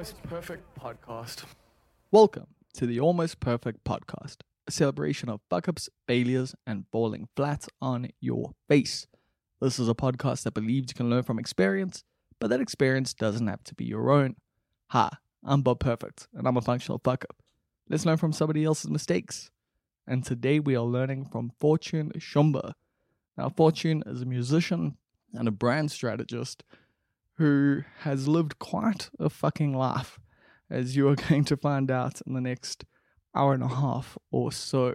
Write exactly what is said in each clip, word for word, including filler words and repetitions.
Almost Perfect Podcast. Welcome to the Almost Perfect Podcast, a celebration of fuck-ups, failures, and falling flat on your face. This is a podcast that believes you can learn from experience, but that experience doesn't have to be your own. Hi, I'm Bob Perfect, and I'm a functional fuck-up. Let's learn from somebody else's mistakes. And today we are learning from Fortune Shumba. Now, Fortune is a musician and a brand strategist who has lived quite a fucking life, as you are going to find out in the next hour and a half or so.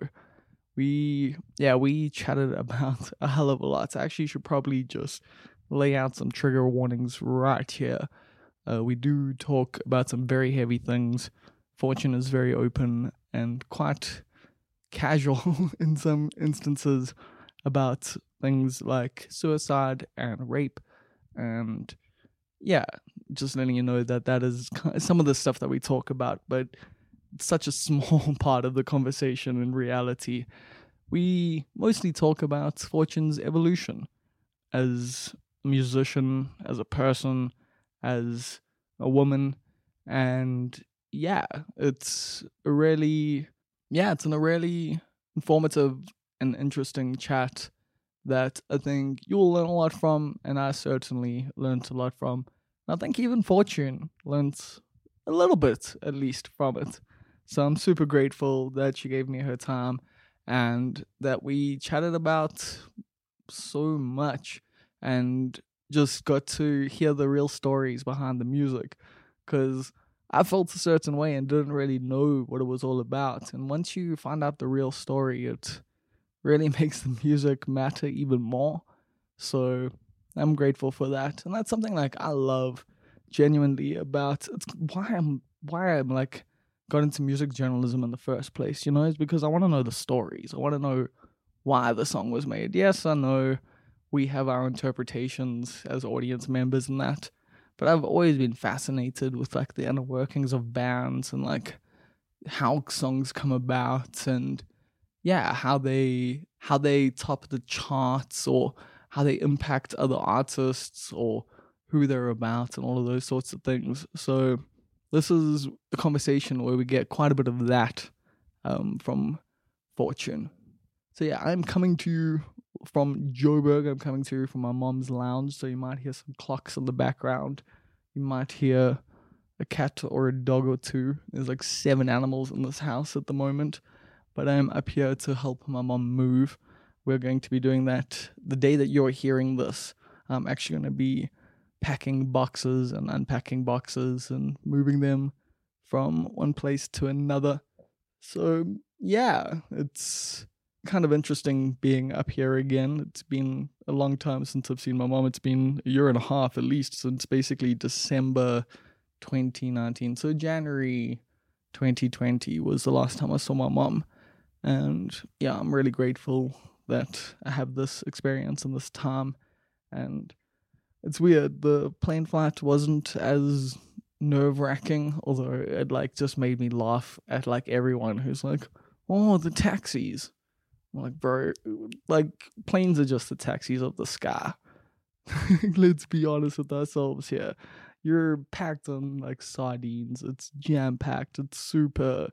We, yeah, we chatted about a hell of a lot. I actually should probably just lay out some trigger warnings right here. Uh, we do talk about some very heavy things. Fortune is very open and quite casual in some instances about things like suicide and rape, and yeah, just letting you know that that is some of the stuff that we talk about, but it's such a small part of the conversation in reality. We mostly talk about Fortune's evolution as a musician, as a person, as a woman, and yeah, it's a really, yeah, it's a really informative and interesting chat that I think you'll learn a lot from, and I certainly learned a lot from. And I think even Fortune learned a little bit, at least, from it. So I'm super grateful that she gave me her time and that we chatted about so much and just got to hear the real stories behind the music, because I felt a certain way and didn't really know what it was all about. And once you find out the real story, it really makes the music matter even more. So I'm grateful for that. And that's something like I love genuinely about it's why I'm why I'm like got into music journalism in the first place, you know, is because I want to know the stories. I want to know why the song was made. Yes, I know we have our interpretations as audience members and that, but I've always been fascinated with like the inner workings of bands and like how songs come about, and yeah, how they how they top the charts, or how they impact other artists, or who they're about, and all of those sorts of things. So this is a conversation where we get quite a bit of that um, from Fortune. So yeah, I'm coming to you from Joburg. I'm coming to you from my mom's lounge, so you might hear some clocks in the background. You might hear a cat or a dog or two. There's like seven animals in this house at the moment. But I'm up here to help my mom move. We're going to be doing that the day that you're hearing this. I'm actually going to be packing boxes and unpacking boxes and moving them from one place to another. So yeah, it's kind of interesting being up here again. It's been a long time since I've seen my mom. It's been a year and a half at least, since basically December twenty nineteen. So January twenty twenty was the last time I saw my mom. And yeah, I'm really grateful that I have this experience and this time. And it's weird, the plane flight wasn't as nerve-wracking, although it like just made me laugh at like everyone who's like, oh, the taxis. I'm like, bro, like planes are just the taxis of the sky. Let's be honest with ourselves here. You're packed on like sardines. It's jam-packed. It's super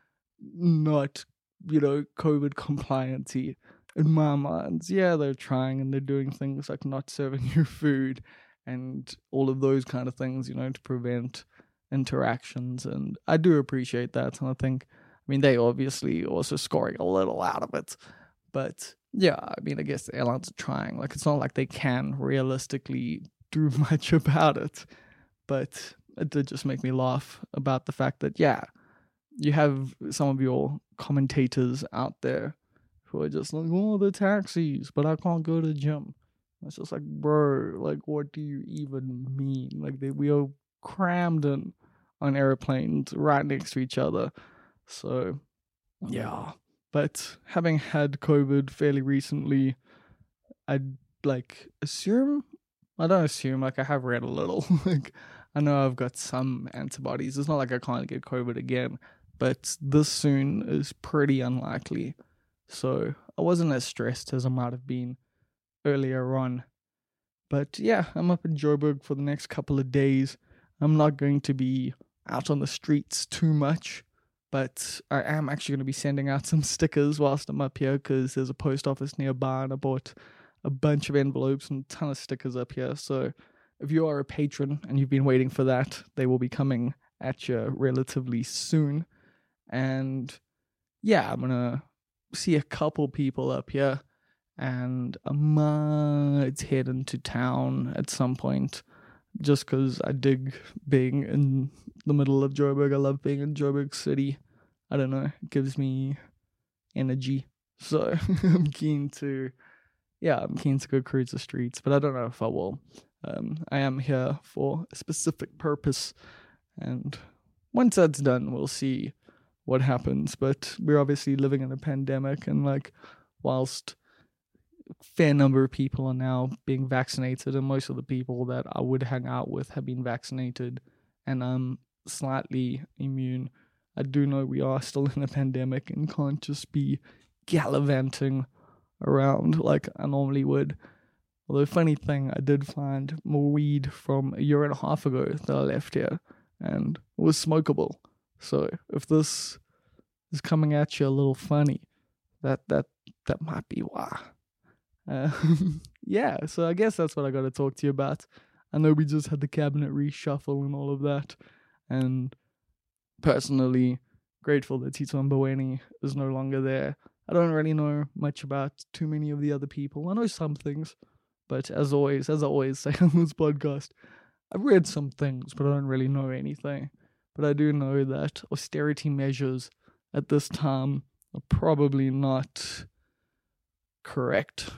not, you know, COVID compliancy in my mind. Yeah, they're trying and they're doing things like not serving you food and all of those kind of things, you know, to prevent interactions. And I do appreciate that. And I think, I mean, they obviously also scoring a little out of it. But yeah, I mean, I guess the airlines are trying. Like, it's not like they can realistically do much about it. But it did just make me laugh about the fact that, yeah, you have some of your commentators out there who are just like, oh, the taxis, but I can't go to the gym. It's just like, bro, like, what do you even mean? Like, they, we are crammed in on airplanes right next to each other. So, yeah. But having had COVID fairly recently, I'd, like, assume, I don't assume, like, I have read a little. Like, I know I've got some antibodies. It's not like I can't get COVID again, but this soon is pretty unlikely. So I wasn't as stressed as I might have been earlier on. But yeah, I'm up in Joburg for the next couple of days. I'm not going to be out on the streets too much, but I am actually going to be sending out some stickers whilst I'm up here because there's a post office nearby, and I bought a bunch of envelopes and a ton of stickers up here. So if you are a patron and you've been waiting for that, they will be coming at you relatively soon. And yeah, I'm going to see a couple people up here, and I might head into town at some point just because I dig being in the middle of Joburg. I love being in Joburg City. I don't know, it gives me energy. So I'm keen to, yeah, I'm keen to go cruise the streets, but I don't know if I will. Um, I am here for a specific purpose, and once that's done, we'll see what happens. But we're obviously living in a pandemic, and like, whilst a fair number of people are now being vaccinated, and most of the people that I would hang out with have been vaccinated, and I'm slightly immune, I do know we are still in a pandemic and can't just be gallivanting around like I normally would. Although, funny thing, I did find more weed from a year and a half ago that I left here, and it was smokable. So if this is coming at you a little funny, that that that might be why. Uh, yeah, so I guess that's what I got to talk to you about. I know we just had the cabinet reshuffle and all of that, and personally grateful that Tito Mboweni is no longer there. I don't really know much about too many of the other people. I know some things, but as always, as I always say on this podcast, I've read some things, but I don't really know anything. But I do know that austerity measures at this time are probably not correct.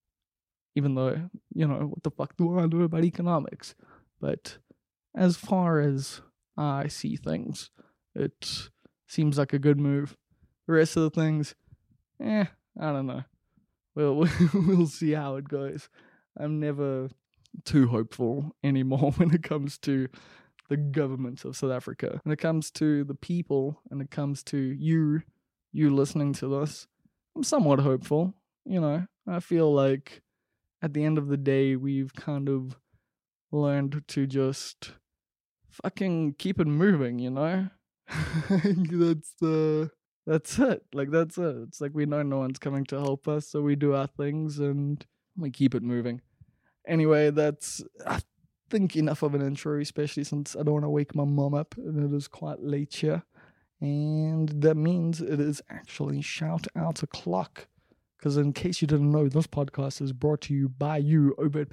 Even though, you know, what the fuck do I know about economics? But as far as I see things, it seems like a good move. The rest of the things, eh, I don't know. Well, we'll see how it goes. I'm never too hopeful anymore when it comes to the government of South Africa. When it comes to the people, and it comes to you, you listening to this, I'm somewhat hopeful. You know, I feel like at the end of the day, we've kind of learned to just fucking keep it moving, you know? that's the... Uh, That's it. Like, that's it. It's like we know no one's coming to help us, so we do our things and we keep it moving. Anyway, that's, I think, enough of an intro, especially since I don't want to wake my mom up, and it is quite late here. And that means it is actually shout out o'clock. Because in case you didn't know, this podcast is brought to you by you over at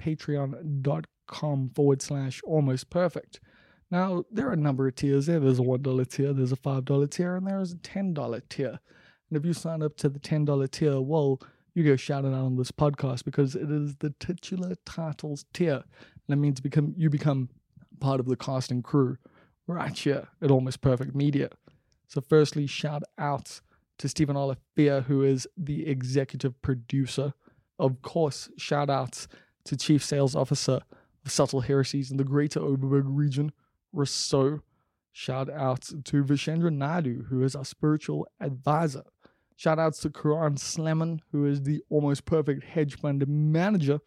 patreon.com forward slash almost perfect. Now, there are a number of tiers there. There's a one dollar tier, there's a five dollar tier, and there is a ten dollar tier. And if you sign up to the ten dollar tier, well, you get shouted out on this podcast because it is the titular titles tier. And that means become you become part of the cast and crew right here at Almost Perfect Media. So firstly, shout out to Stephen Olafia, who is the executive producer. Of course, shout outs to Chief Sales Officer of Subtle Heresies in the Greater Overberg region, Rousseau. Shout out to Vishendra Naidu, who is our spiritual advisor. Shout outs to Karan Slemon, who is the Almost Perfect hedge fund manager.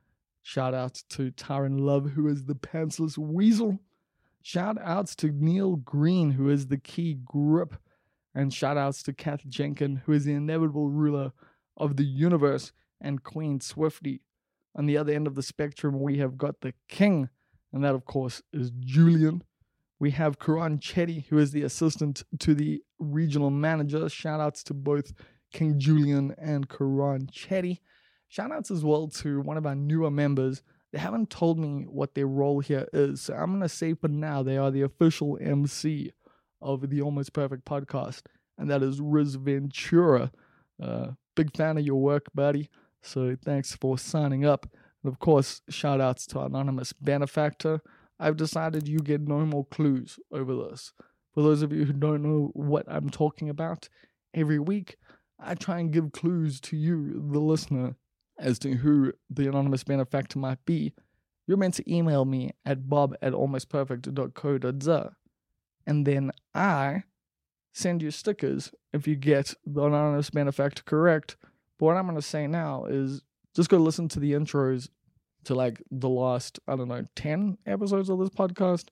Shout out to Tyron Love, who is the pantsless weasel. Shout outs to Neil Green, who is the key grip. And shout outs to Kath Jenkin, who is the inevitable ruler of the universe, and Queen Swifty. On the other end of the spectrum, we have got the king, and that, of course, is Julian. We have Karan Chetty, who is the assistant to the regional manager. Shout outs to both King Julian and Karan Chetty. Shout outs as well to one of our newer members. They haven't told me what their role here is, so I'm going to say for now they are the official M C of the Almost Perfect podcast, and that is Riz Ventura. Uh, big fan of your work, buddy, so thanks for signing up. And of course, shout outs to Anonymous Benefactor. I've decided you get no more clues over this. For those of you who don't know what I'm talking about, every week I try and give clues to you, the listener, as to who the Anonymous Benefactor might be. You're meant to email me at bob at almostperfect dot co dot za, and then I send you stickers if you get the Anonymous Benefactor correct. But what I'm going to say now is just go listen to the intros to like the last, I don't know, ten episodes of this podcast.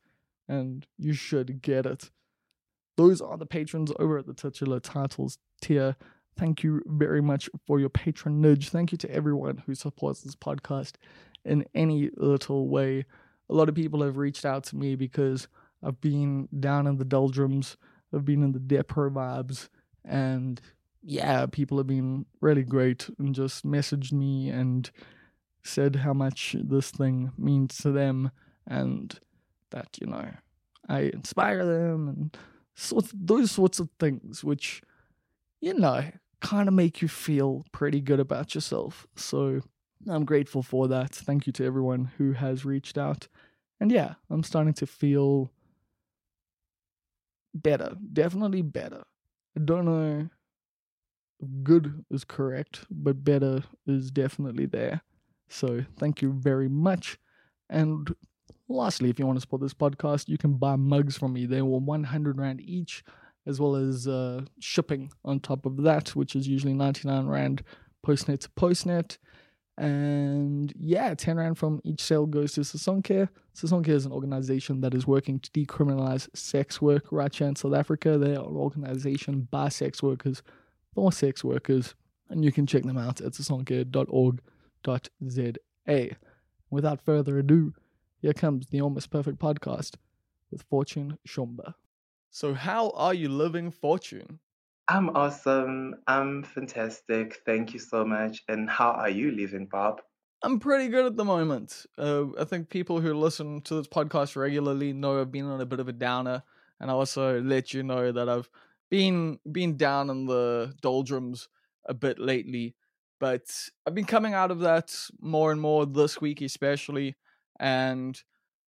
and you should get it. Those are the patrons over at the titular titles tier. Thank you very much for your patronage. Thank you to everyone who supports this podcast in any little way. A lot of people have reached out to me because I've been down in the doldrums, I've been in the depot vibes, and yeah, people have been really great and just messaged me and said how much this thing means to them and that, you know, I inspire them and sorts, those sorts of things, which, you know, kind of make you feel pretty good about yourself. So I'm grateful for that. Thank you to everyone who has reached out. And yeah, I'm starting to feel better. Definitely better. I don't know if good is correct, but better is definitely there. So thank you very much. And lastly, if you want to support this podcast, you can buy mugs from me. They were one hundred rand each, as well as uh, shipping on top of that, which is usually ninety-nine rand postnet to postnet. And yeah, ten rand from each sale goes to Sisonke. Sisonke is an organization that is working to decriminalize sex work right here in South Africa. They are an organization by sex workers for sex workers, and you can check them out at sisonke dot org dot za. Without further ado, here comes the Almost Perfect Podcast with Fortune Shumba. So how are you living, Fortune? I'm awesome. I'm fantastic. Thank you so much. And how are you living, Bob? I'm pretty good at the moment. Uh, I think people who listen to this podcast regularly know I've been on a bit of a downer, and I also let you know that I've been been down in the doldrums a bit lately. But I've been coming out of that more and more this week especially, and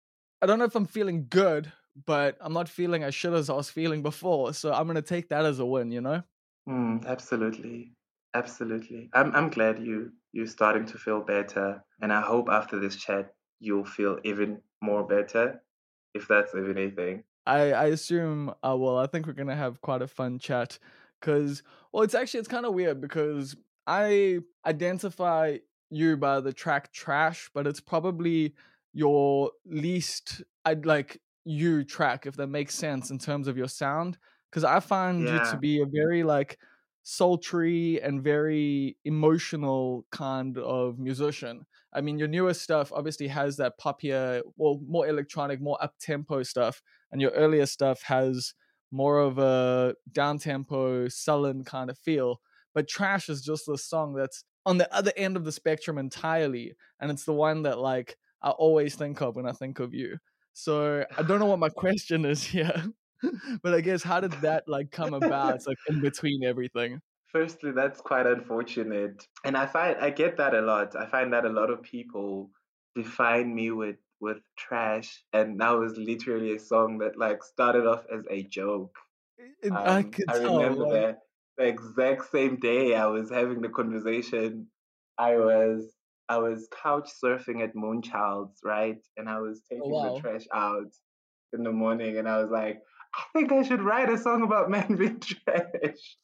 I don't know if I'm feeling good, but I'm not feeling as shit as I was feeling before, so I'm going to take that as a win, you know? Mm, absolutely. Absolutely. I'm I'm glad you you're starting to feel better. And I hope after this chat you'll feel even more better, if that's even a thing. I, I assume I will. I think we're going to have quite a fun chat because, well, it's actually, it's kind of weird because I identify you by the track Trash, but it's probably your least, I'd like you track, if that makes sense in terms of your sound. Because I find you to Yeah. be a very like sultry and very emotional kind of musician. I mean, your newer stuff obviously has that poppier, well, more electronic, more up tempo stuff, and your earlier stuff has more of a down tempo, sullen kind of feel. But Trash is just the song that's on the other end of the spectrum entirely, and it's the one that like I always think of when I think of you. So I don't know what my question is here, but I guess how did that like come about? It's like in between everything. Firstly, that's quite unfortunate. And I find I get that a lot. I find that a lot of people define me with with trash, and that was literally a song that like started off as a joke. It, I Um, could I tell, remember like, that the exact same day I was having the conversation, I was I was couch surfing at Moonchild's, right? And I was oh taking the wow. trash out in the morning, and I was like, I think I should write a song about men being trash.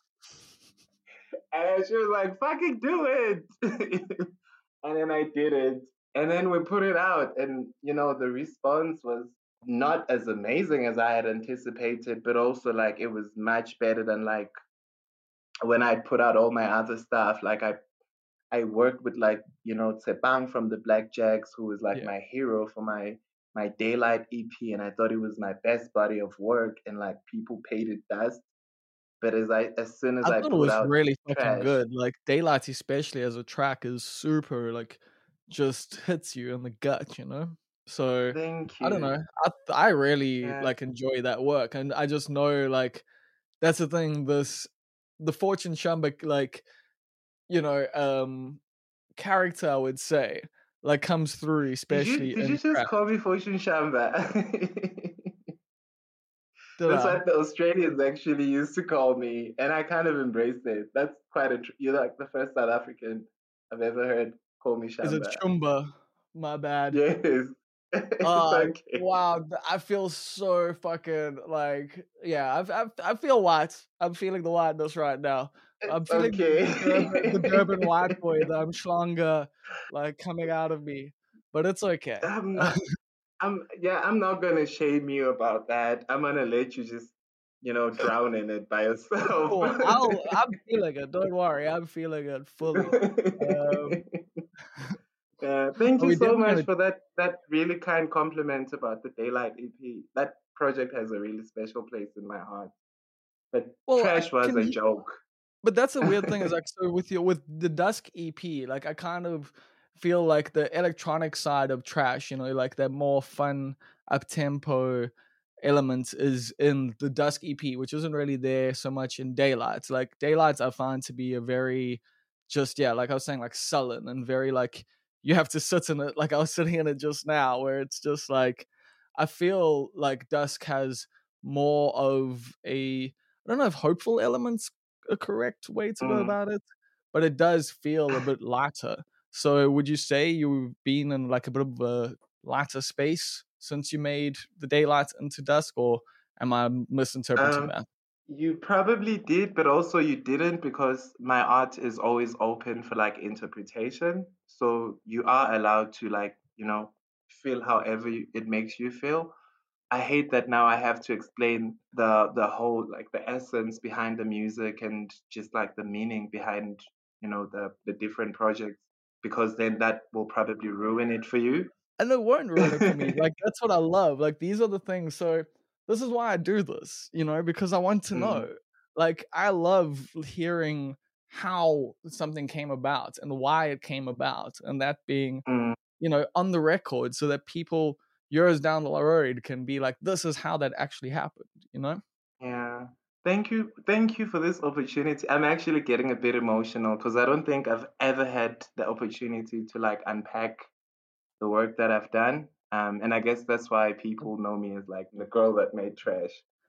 And she was like, fucking do it. And then I did it. And then we put it out. And, you know, the response was not as amazing as I had anticipated, but also like it was much better than like when I put out all my other stuff. Like I I worked with like, you know, Tsebang from the Blackjacks, who was like Yeah. my hero for my my Daylight E P, and I thought it was my best body of work, and like people paid it dust. But as I as soon as I I thought it put was out really fucking Trash, good. Like Daylight, especially as a track, is super like just hits you in the gut, you know. So thank I don't you. know. I I really Yeah. like enjoy that work, and I just know like that's the thing. This the Fortune Shumba like you know um character I would say like comes through, Did you especially did you in just trap. call me Fortune Shamba? Did That's I? what the Australians actually used to call me, and I kind of embraced it. That's quite a. Tr- You're like the first South African I've ever heard call me Is it Shamba. Shumba? My bad. Yes, it's Uh okay. wow, th- I feel so fucking like yeah, I I I feel white. I'm feeling the whiteness right now. I'm It's feeling the Durban, the okay. Durban white boy, the Umhlanga like coming out of me. But it's okay. I'm not. I'm yeah, I'm not gonna shame you about that. I'm gonna let you just, you know, drown in it by yourself. Cool. I'll I'm feeling it. Don't worry. I'm feeling it fully. Um, Yeah, thank are you we so definitely much gonna? for that that really kind compliment about the Daylight E P. That project has a really special place in my heart. But Well, I Trash was can. a He, joke. but that's a weird thing. Is like so with your with the Dusk E P. Like I kind of feel like the electronic side of Trash. You know, like that more fun up tempo elements is in the Dusk E P, which isn't really there so much in Daylights. Like Daylights, I find to be a very just yeah, like I was saying, like sullen and very like you have to sit in it. Like I was sitting in it just now, where it's just like I feel like Dusk has more of a I don't know if hopeful elements a correct way to go Mm. about it, but it does feel a bit lighter. So would you say you've been in like a bit of a lighter space since you made the Daylight into Dusk, or am I misinterpreting Um, that? you probably did, but also you didn't because my art is always open for like interpretation. So you are allowed to like, you know, feel however you, it makes you feel. I hate that now I have to explain the the whole like the essence behind the music and just like the meaning behind, you know, the the different projects because then that will probably ruin it for you. And it won't ruin it for me. Like that's what I love. Like these are the things. So this is why I do this, you know, because I want to Mm, know. Like I love hearing how something came about and why it came about, and that being, mm. you know, on the record, so that people years down the road can be like, this is how that actually happened, you know. Yeah. Thank you. Thank you for this opportunity. I'm actually getting a bit emotional because I don't think I've ever had the opportunity to like unpack the work that I've done. Um, and I guess that's why people know me as like the girl that made trash.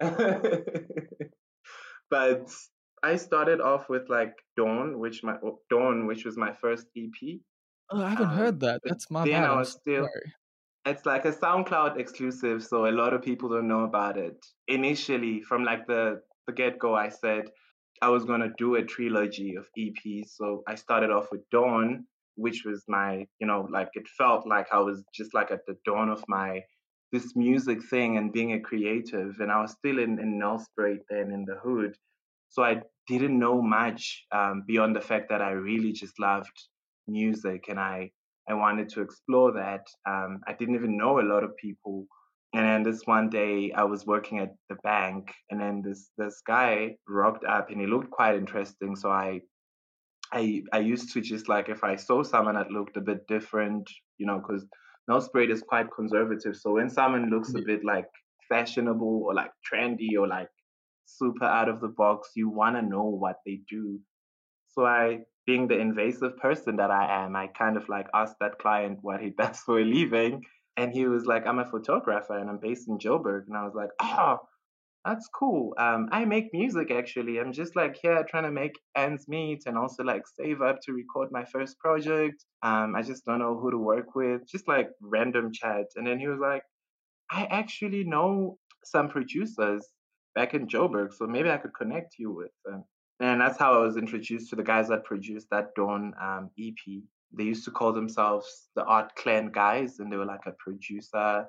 But I started off with like Dawn, which my Dawn, which was my first E P. Oh, I haven't heard Um, that. but That's my then bad. I I'm was so still sorry. it's like a SoundCloud exclusive, so a lot of people don't know about it. Initially, from like the, the get go, I said I was gonna do a trilogy of E Ps. So I started off with Dawn, which was my, you know, like it felt like I was just like at the dawn of my this music thing and being a creative, and I was still in in Nelspruit then in the hood, so I didn't know much um, beyond the fact that I really just loved music and I I wanted to explore that. Um, I didn't even know a lot of people. And then this one day I was working at the bank and then this this guy rocked up and he looked quite interesting. So I I I used to just like if I saw someone that looked a bit different, you know, because Nelspruit is quite conservative. So when someone looks a Yeah. bit like fashionable or like trendy or like super out of the box, you want to know what they do. So I, being the invasive person that I am, I kind of like asked that client what he does for a living. And he was like, I'm a photographer and I'm based in Joburg. And I was like, oh, that's cool. Um, I make music actually. I'm just like here trying to make ends meet and also like save up to record my first project. Um, I just don't know who to work with, just like random chat. And then he was like, I actually know some producers back in Joburg, so maybe I could connect you with them. And that's how I was introduced to the guys that produced that Dawn um, E P. They used to call themselves the Art Clan guys, and they were like a producer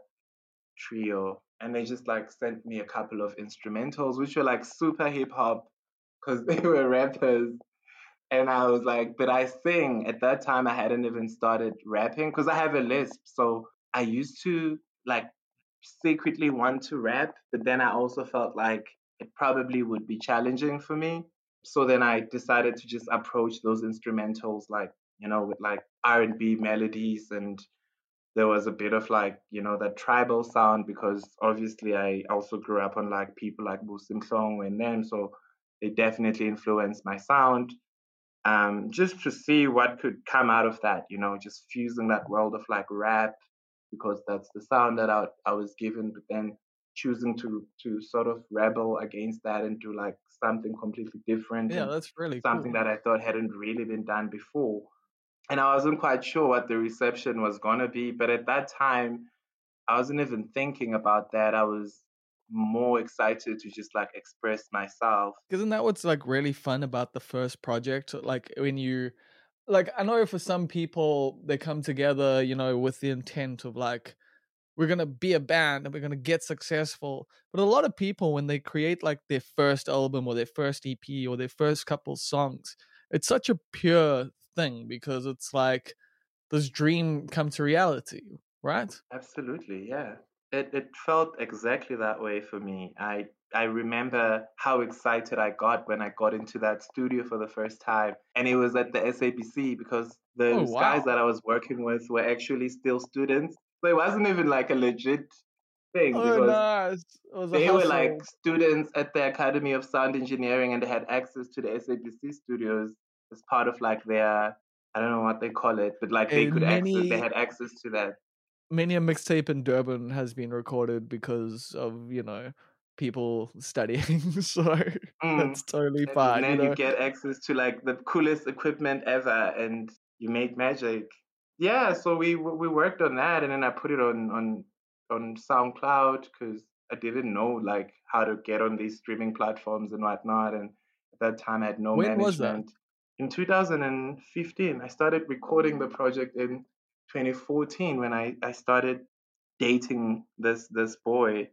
trio. And they just like sent me a couple of instrumentals, which were like super hip hop because they were rappers. And I was like, but I sing. At that time, I hadn't even started rapping because I have a lisp. So I used to like secretly want to rap, but then I also felt like it probably would be challenging for me. So then I decided to just approach those instrumentals like, you know, with like R and B melodies and there was a bit of like, you know, that tribal sound because obviously I also grew up on like people like Busim Song and them, so they definitely influenced my sound. Um, just to see what could come out of that, you know, just fusing that world of like rap because that's the sound that I, I was given, but then choosing to to sort of rebel against that and do like something completely different Yeah, and that's really something cool. that I thought hadn't really been done before. And I wasn't quite sure what the reception was gonna be, but at that time I wasn't even thinking about that. I was more excited to just like express myself. Isn't that what's like really fun about the first project? Like when you like I know for some people they come together, you know, with the intent of like we're gonna be a band and we're gonna get successful. But a lot of people, when they create like their first album or their first E P or their first couple songs, it's such a pure thing because it's like this dream come to reality, right? Absolutely, yeah. It it felt exactly that way for me. I I remember how excited I got when I got into that studio for the first time, and it was at the S A B C because Oh those guys wow. that I was working with were actually still students. So it wasn't even like a legit thing Oh because nice. It was a they were like hustle. students at the Academy of Sound Engineering and they had access to the S A B C studios as part of like their, I don't know what they call it, but like they could And access, they many had access to that. many a mixtape in Durban has been recorded because of, you know, people studying. So Mm. that's totally And fine, you then you know. get access to like the coolest equipment ever and you make magic. Yeah, so we we worked on that and then I put it on on on SoundCloud because I didn't know like how to get on these streaming platforms and whatnot. And at that time I had no When was that? management. In two thousand fifteen, I started recording the project in twenty fourteen when I, I started dating this this boy,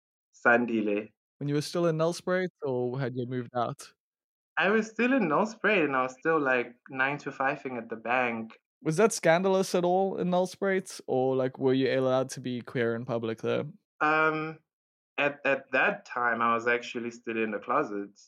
Sandile. When you were still in Nelspruit or had you moved out? I was still in Nelspruit and I was still like nine to fiving at the bank. Was that scandalous at all in Nelspruit? Or like were you allowed to be queer in public there? Um, at at that time, I was actually still in the closets,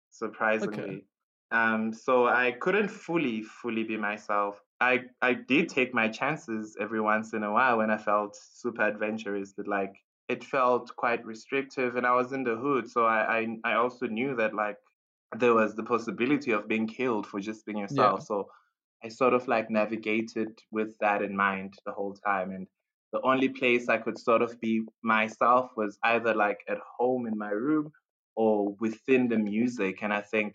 Okay. surprisingly. Um, so I couldn't fully fully be myself. I I did take my chances every once in a while when I felt super adventurous, but like it felt quite restrictive, and I was in the hood, so I I, I also knew that like there was the possibility of being killed for just being Yeah. yourself. So I sort of like navigated with that in mind the whole time. And the only place I could sort of be myself was either like at home in my room or within the music. And I think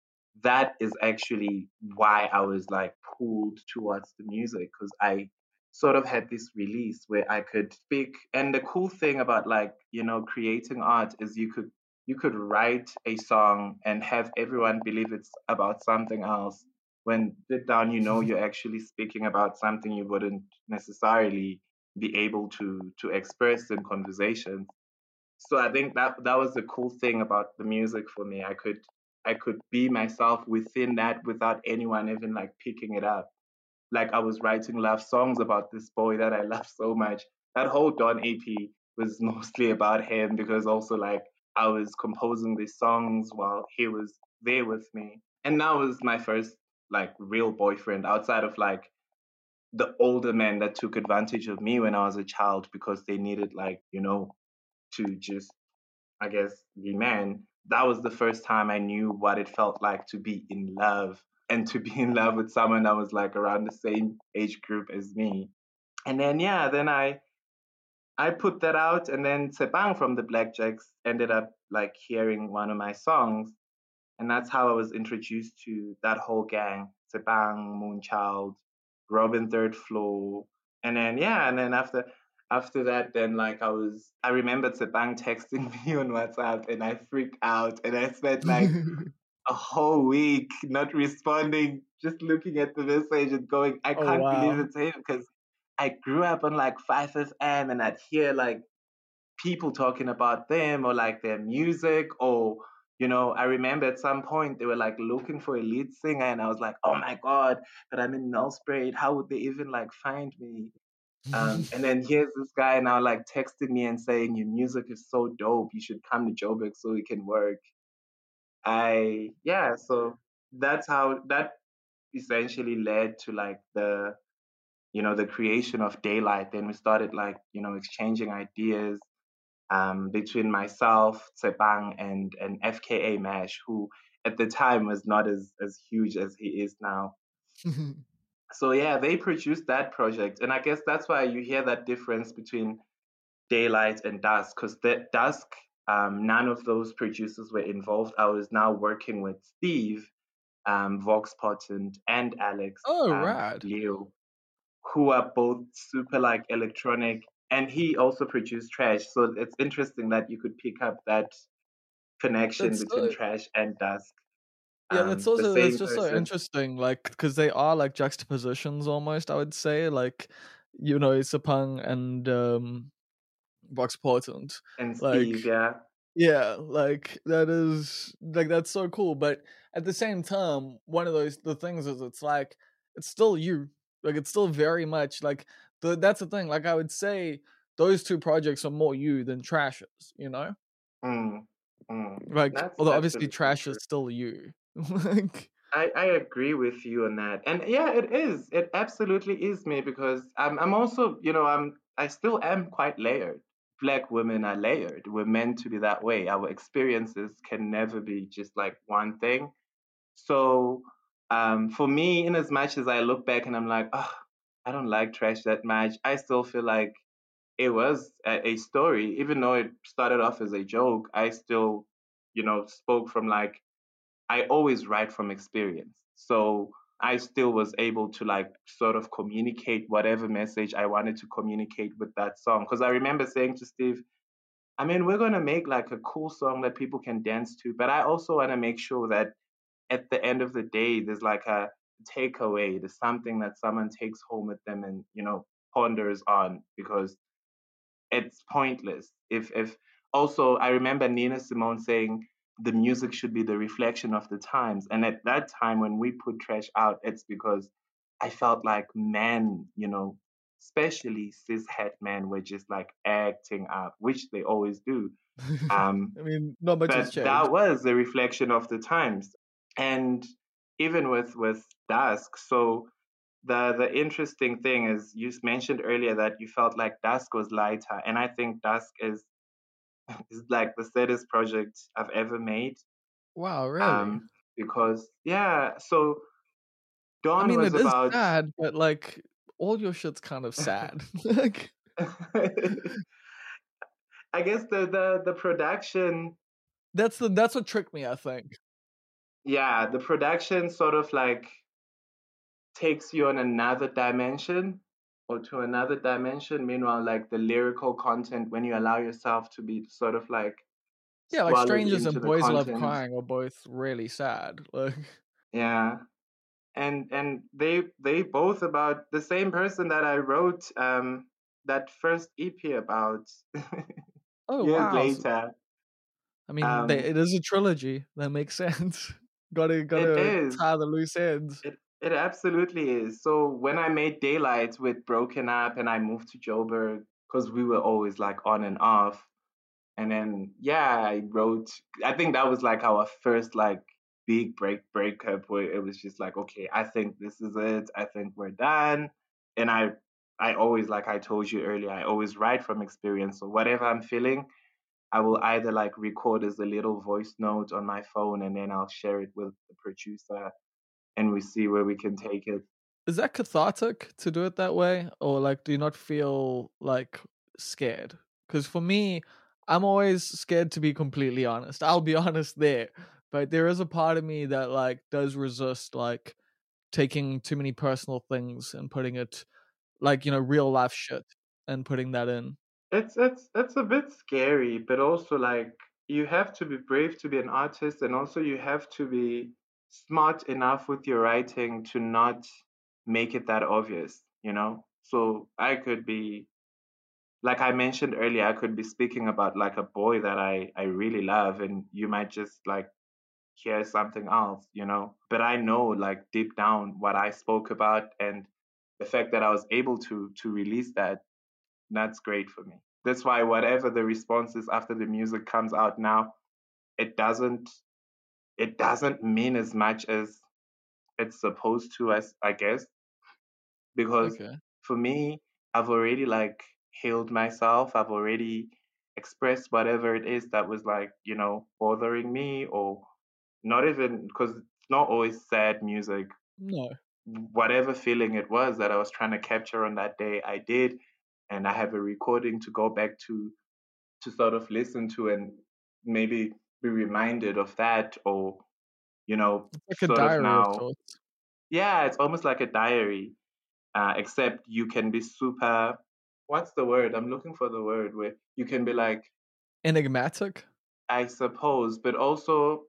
that is actually why I was like pulled towards the music because I sort of had this release where I could speak. And the cool thing about like, you know, creating art is you could you could write a song and have everyone believe it's about something else. When deep down you know you're actually speaking about something you wouldn't necessarily be able to to express in conversation. So I think that that was the cool thing about the music for me. I could I could be myself within that without anyone even like picking it up. Like I was writing love songs about this boy that I love so much. That whole Don E P was mostly about him because also like I was composing these songs while he was there with me. And that was my first like real boyfriend outside of like the older men that took advantage of me when I was a child because they needed like, you know, to just I guess, the man, that was the first time I knew what it felt like to be in love and to be in love with someone that was like around the same age group as me. And then yeah, then I I put that out and then Tsebang from the Blackjacks ended up like hearing one of my songs. And that's how I was introduced to that whole gang. Tsebang, Moonchild, Robin Third Floor. And then yeah, and then after after that, then like I was I remember Tsebang texting me on WhatsApp and I freaked out and I spent like a whole week not responding, just looking at the message and going, I Oh can't believe wow. it's him because I grew up on like five F M and I'd hear like people talking about them or like their music or you know I remember at some point they were like looking for a lead singer and I was like oh my god but I'm in Nelspruit, how would they even like find me? Um, and then here's this guy now like texting me and saying your music is so dope, you should come to Joburg so we can work. I yeah so that's how that essentially led to like the you know the creation of Daylight. Then we started like you know exchanging ideas um, between myself, Tsebang, and and F K A Mash, who at the time was not as as huge as he is now. So yeah, they produced that project, and I guess that's why you hear that difference between Daylight and Dusk, because that Dusk, um, none of those producers were involved. I was now working with Steve, um, Vox Potent, and Alex, Oh um, rad. Leo, who are both super like electronic, and he also produced Trash. So it's interesting that you could pick up that connection That's between so Trash and Dusk. yeah, that's Um, the also that's same just so person. interesting, like because they are like juxtapositions almost. I would say, like you know, Sapang and um Vox Portant. And Like, Steve, yeah. yeah, like that is like that's so cool. But at the same time, one of those the things is it's like it's still you. Like it's still very much like the that's the thing. Like I would say those two projects are more you than Trash's, you know? Mm, mm. Like That's although obviously absolutely Trash true. is still you. Like I, I agree with you on that. And yeah, it is. It absolutely is me because I'm I'm also, you know, I'm I still am quite layered. Black women are layered. We're meant to be that way. Our experiences can never be just like one thing. So um for me, in as much as I look back and I'm like, oh, I don't like Trash that much, I still feel like it was a, a story. Even though it started off as a joke, I still, you know, spoke from like I always write from experience. So I still was able to like sort of communicate whatever message I wanted to communicate with that song. Because I remember saying to Steve, I mean, we're going to make like a cool song that people can dance to, but I also want to make sure that at the end of the day, there's like a takeaway, there's something that someone takes home with them and, you know, ponders on because it's pointless. If if also I remember Nina Simone saying the music should be the reflection of the times. And at that time when we put Trash out, it's because I felt like men, you know, especially cis het men were just like acting up, which they always do. Um, I mean, not much has but that changed. was a reflection of the times. And even with with Dusk, so the the interesting thing is you mentioned earlier that you felt like Dusk was lighter, and I think Dusk is is like the saddest project I've ever made. Wow, really? Um, because yeah, so I Dawn mean, was it is about. sad, but like all your shit's kind of sad. Like, I guess the the the production, that's the that's what tricked me, I think. yeah, the production sort of like takes you on another dimension or to another dimension. Meanwhile, like the lyrical content, when you allow yourself to be sort of like Yeah, like swallowed Strangers into and the Boys Love content. Crying are both really sad. Like, Yeah. And and they they both about the same person that I wrote um that first E P about oh years wow. So, later. I mean, they, Um it is a trilogy. That makes sense. gotta it gotta is. tie the loose ends. It it absolutely is. So when I made Daylight with Broken Up and I moved to Joburg, because we were always like on and off. And then yeah, I wrote I think that was like our first like big break breakup where it was just like, okay, I think this is it. I think we're done. And I I always, like I told you earlier, I always write from experience. So whatever I'm feeling, I will either like record as a little voice note on my phone and then I'll share it with the producer and we see where we can take it. Is that cathartic to do it that way, or like, do you not feel like scared? Because for me, I'm always scared to be completely honest. I'll be honest there, but there is a part of me that like does resist like taking too many personal things and putting it like you know real life shit and putting that in. It's it's it's a bit scary, but also like you have to be brave to be an artist, and also you have to be smart enough with your writing to not make it that obvious, you know? So I could be, like I mentioned earlier, I could be speaking about like a boy that I I really love, and you might just like hear something else, you know? But I know like deep down what I spoke about, and the fact that I was able to to release that, that's great for me. That's why whatever the response is after the music comes out now, it doesn't it doesn't mean as much as it's supposed to, as I guess, because Okay. for me, I've already like healed myself. I've already expressed whatever it is that was like, you know, bothering me, or not even because it's not always sad music. No. Whatever feeling it was that I was trying to capture on that day, I did. And I have a recording to go back to to sort of listen to and maybe be reminded of that, or you know, It's like a sort of diary of now, sorts. yeah, it's almost like a diary, uh, except you can be super, what's the word, I'm looking for the word where you can be like, Enigmatic. I suppose, but also,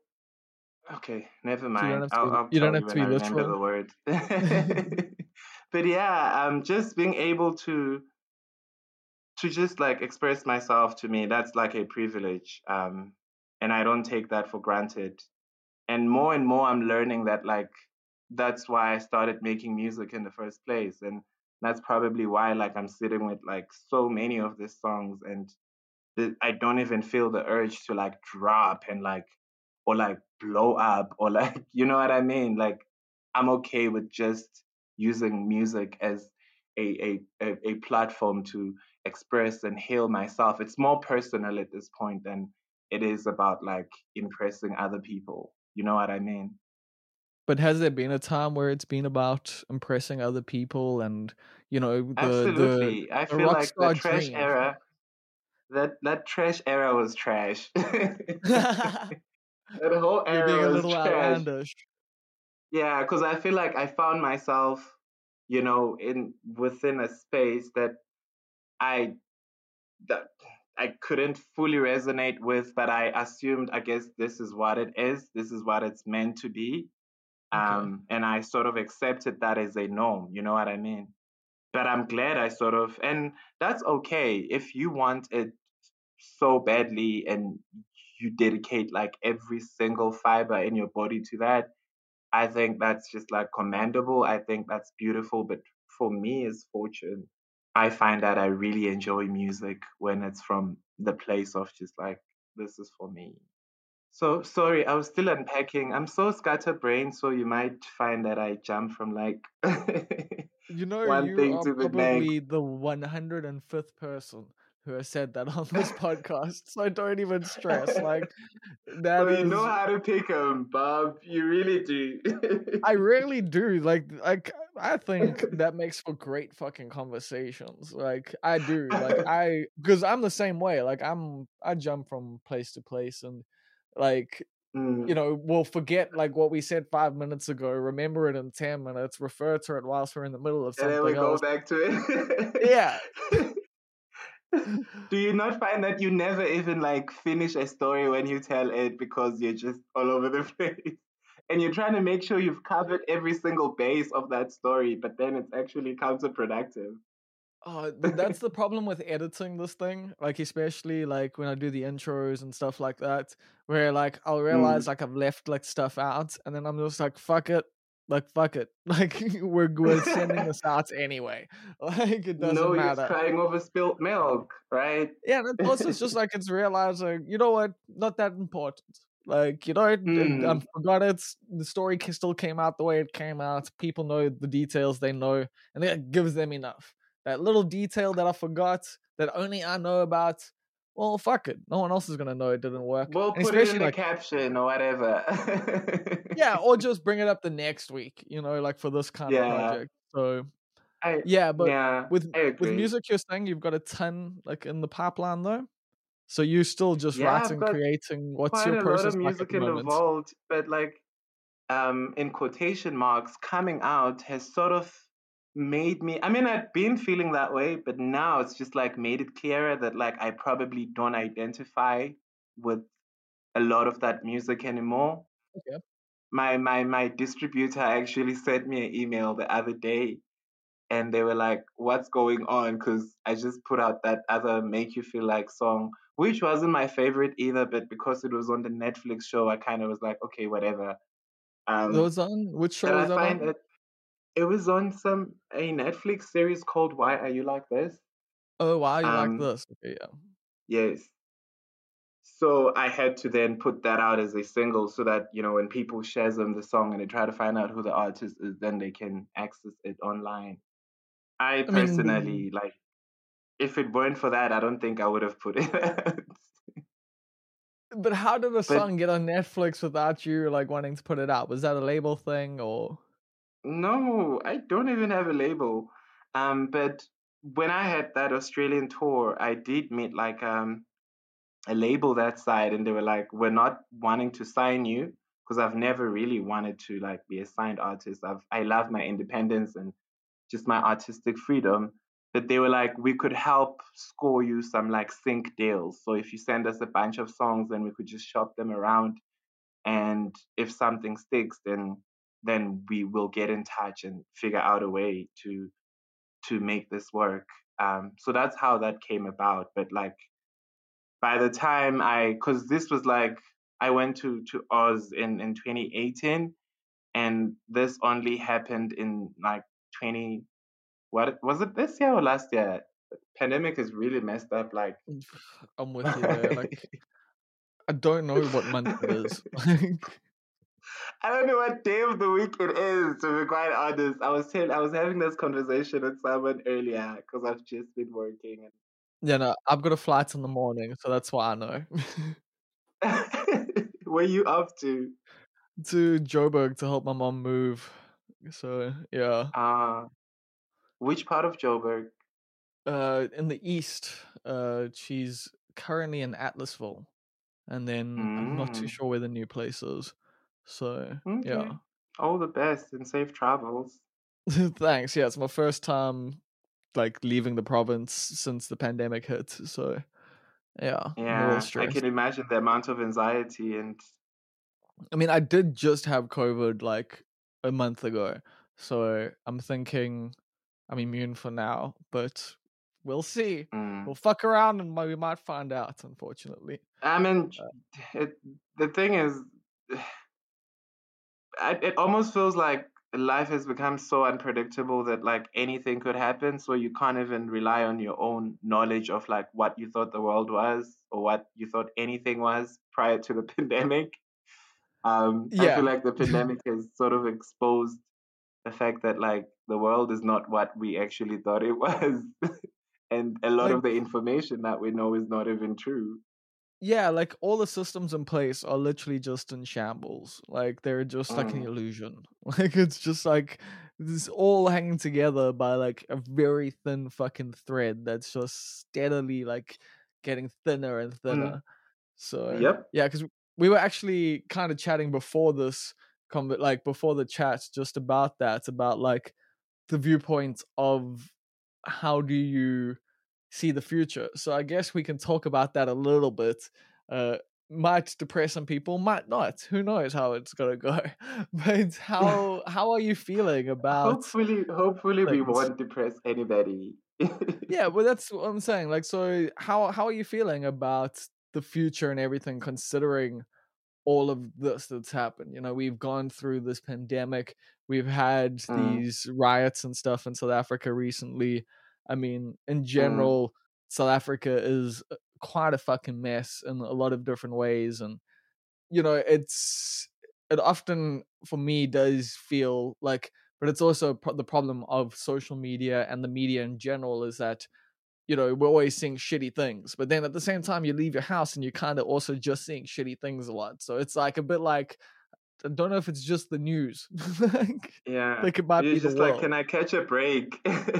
okay, never So you don't mind, have to i'll, be. I'll You don't tell have you to when be I remember literal. the word. But yeah, um just being able to to just like express myself, to me, that's like a privilege. Um, and I don't take that for granted. And more and more, I'm learning that like that's why I started making music in the first place. And that's probably why like I'm sitting with like so many of these songs, and the, I don't even feel the urge to like drop and like or like blow up or like you know what I mean? Like I'm okay with just using music as a a, a, a platform to express and heal myself. It's more personal at this point than it is about like impressing other people. You know what I mean? But has there been a time where it's been about impressing other people and, you know, the the Absolutely. I the feel rock like the star trash dream? era, that that trash era was trash. That whole You're being a era was little trash. outlandish. Yeah, because I feel like I found myself, you know, in within a space that I that I couldn't fully resonate with, but I assumed, I guess this is what it is. This is what it's meant to be. Okay. Um, and I sort of accepted that as a norm. You know what I mean? But I'm glad I sort of, and that's okay if you want it so badly and you dedicate like every single fiber in your body to that. I think that's just like commendable. I think that's beautiful. But for me, as Fortune, I find that I really enjoy music when it's from the place of just like, this is for me. So sorry, I was still unpacking. I'm so scatterbrained, so you might find that I jump from like You know, one you thing are to the next. probably the one hundred fifth person who has said that on this podcast, so don't even stress. Like, So that you know is, how to pick them, Bob. You really do. I really do. Like, like I think that makes for great fucking conversations. Like, I do. Like, I because I'm the same way. Like, I'm I jump from place to place, and like, you Mm. know, we'll forget like what we said five minutes ago, remember it in ten minutes, refer to it whilst we're in the middle of And then we something go else. back to it. Yeah. Do you not find that you never even like finish a story when you tell it because you're just all over the place? And you're trying to make sure you've covered every single base of that story, but then it's actually counterproductive. Oh, th- that's the problem with editing this thing. Like, especially like when I do the intros and stuff like that, where like I'll Mm. realize like I've left like stuff out, and then I'm just like, fuck it, like fuck it, like we're we're sending this out anyway. Like, it doesn't No use matter. crying over spilt milk, right? Yeah, and also it's just like it's realizing, you know what, not that important. Like, you know, it, it, I Hmm. forgot it. The story ca- still came out the way it came out. People know the details they know, and that gives them enough. That little detail that I forgot, that only I know about, well, fuck it. No one else is gonna know it didn't work. We'll And put it in especially the like, caption or whatever. yeah, or just bring it up the next week, you know, like for this kind of Yeah, project. So I yeah, but yeah, with I with agree. music, you're saying you've got a ton like in the pipeline though. So you still just Yeah, I've writing, got creating. What's quite your a lot of process like at music the in the moment? vault, but like um in quotation marks, coming out has sort of made me, I mean, I'd been feeling that way, but now it's just like made it clearer that like I probably don't identify with a lot of that music anymore. Okay. My my my distributor actually sent me an email the other day, and they were like, "What's going on?" Because I just put out that other "Make You Feel Like" song, which wasn't my favorite either, but because it was on the Netflix show, I kind of was like, "Okay, whatever." Um, Those on which but show I is that find on? it it was on some a Netflix series called "Why Are You Like This?" Oh wow, you like Um, this? Okay, yeah. yes. So I had to then put that out as a single so that, you know, when people share them the song and they try to find out who the artist is, then they can access it online. I I mean, personally like, if it weren't for that, I don't think I would have put it out. but how did a But song get on Netflix without you like wanting to put it out? Was that a label thing or? no, I don't even have a label. Um, but when I had that Australian tour, I did meet like um a label that side, and they were like, "We're not wanting to sign you because I've never really wanted to like be a signed artist. I've I love my independence and just my artistic freedom." But they were like, "We could help score you some like sync deals. So if you send us a bunch of songs, then we could just shop them around, and if something sticks, then then we will get in touch and figure out a way to to make this work." Um, so that's how that came about. But like by the time I, because this was like I went to to Oz in in twenty eighteen, and this only happened in like twenty. What was it, this year or last year? Pandemic is really messed up. Like, I'm with you there. Like, I don't know what month it is. Like, I don't know what day of the week it is, to be quite honest. I was telling, I was having this conversation with someone earlier because I've just been working. yeah, no, I've got a flight in the morning, so that's why I know. And where you up to? To Joburg to help my mom move. So yeah, Uh, which part of Joburg? uh, in the east, uh, she's currently in Atlasville, and then I'm not too Mm, sure where the new place is. So okay. yeah, All the best and safe travels. thanks. Yeah, it's my first time like leaving the province since the pandemic hit. So yeah, I'm a little Yeah, I can stressed. imagine the amount of anxiety and I mean, I did just have COVID like a month ago, so I'm thinking I'm immune for now, but we'll see. mm. We'll fuck around and we might find out, unfortunately. I mean, Uh, it, the thing is, I, it almost feels like life has become so unpredictable that like anything could happen. So you can't even rely on your own knowledge of like what you thought the world was or what you thought anything was prior to the pandemic. Um, I feel yeah. like the pandemic has sort of exposed the fact that like the world is not what we actually thought it was. And a lot Like, of the information that we know is not even true. yeah, like all the systems in place are literally just in shambles. Like, they're just like an Mm, illusion. Like, it's just like this all hanging together by like a very thin fucking thread that's just steadily like getting thinner and mm, thinner. So yep. yeah, because we were actually kind of chatting before this, conv- like before the chat, just about that, about like the viewpoint of how do you see the future. So I guess we can talk about that a little bit. Uh, might depress some people, might not. Who knows how it's gonna go? But how how are you feeling about hopefully, hopefully we things? won't depress anybody. Yeah, well, that's what I'm saying. Like, so how how are you feeling about the future and everything, considering all of this that's happened? You know, we've gone through this pandemic. We've had Mm, these riots and stuff in South Africa recently. I mean, in mm, general, South Africa is uh, quite a fucking mess in a lot of different ways, and you know, it's it often for me does feel like, but it's also pro- the problem of social media and the media in general is that you know, we're always seeing shitty things, but then at the same time, you leave your house and you're kind of also just seeing shitty things a lot. So it's like a bit like, I don't know if it's just the news. like, yeah. like it might be It's the just like, world. can I catch a break?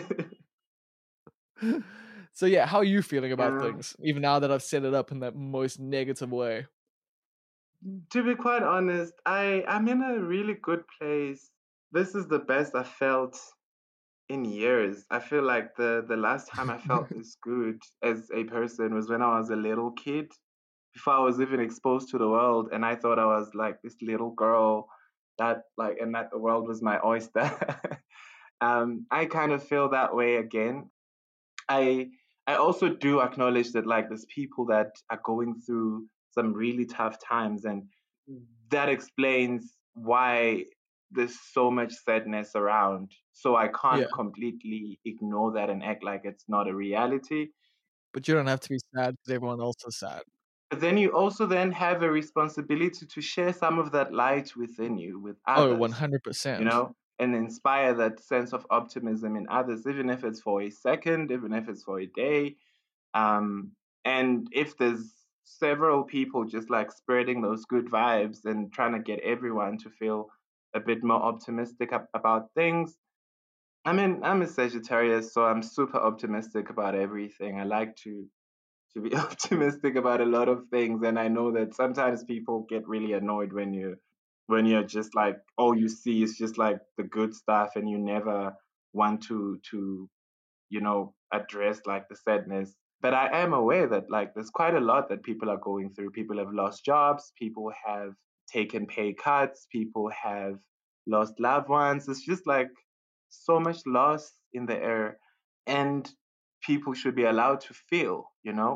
So yeah, how are you feeling about Yeah. things? Even now that I've set it up in that most negative way. To be quite honest, I I'm in a really good place. This is the best I felt in years. I feel like the the last time I felt this good as a person was when I was a little kid, before I was even exposed to the world, and I thought I was like this little girl that like, and that the world was my oyster. um, I kind of feel that way again. I I also do acknowledge that like there's people that are going through some really tough times, and that explains why there's so much sadness around. So I Yeah, can't completely ignore that and act like it's not a reality. but you don't have to be sad because everyone else is sad. But then you also then have a responsibility to share some of that light within you with Oh, others, you one hundred percent. know, and inspire that sense of optimism in others, even if it's for a second, even if it's for a day. Um, and if there's several people just like spreading those good vibes and trying to get everyone to feel a bit more optimistic ab- about things. I mean, I'm a Sagittarius, so I'm super optimistic about everything. I like to to be optimistic about a lot of things, and I know that sometimes people get really annoyed when you when you're just like all you see is just like the good stuff, and you never want to to you know address like the sadness. But I am aware that like there's quite a lot that people are going through. People have lost jobs, people have taken pay cuts, people have lost loved ones. It's just like so much loss in the air. And people should be allowed to feel, you know?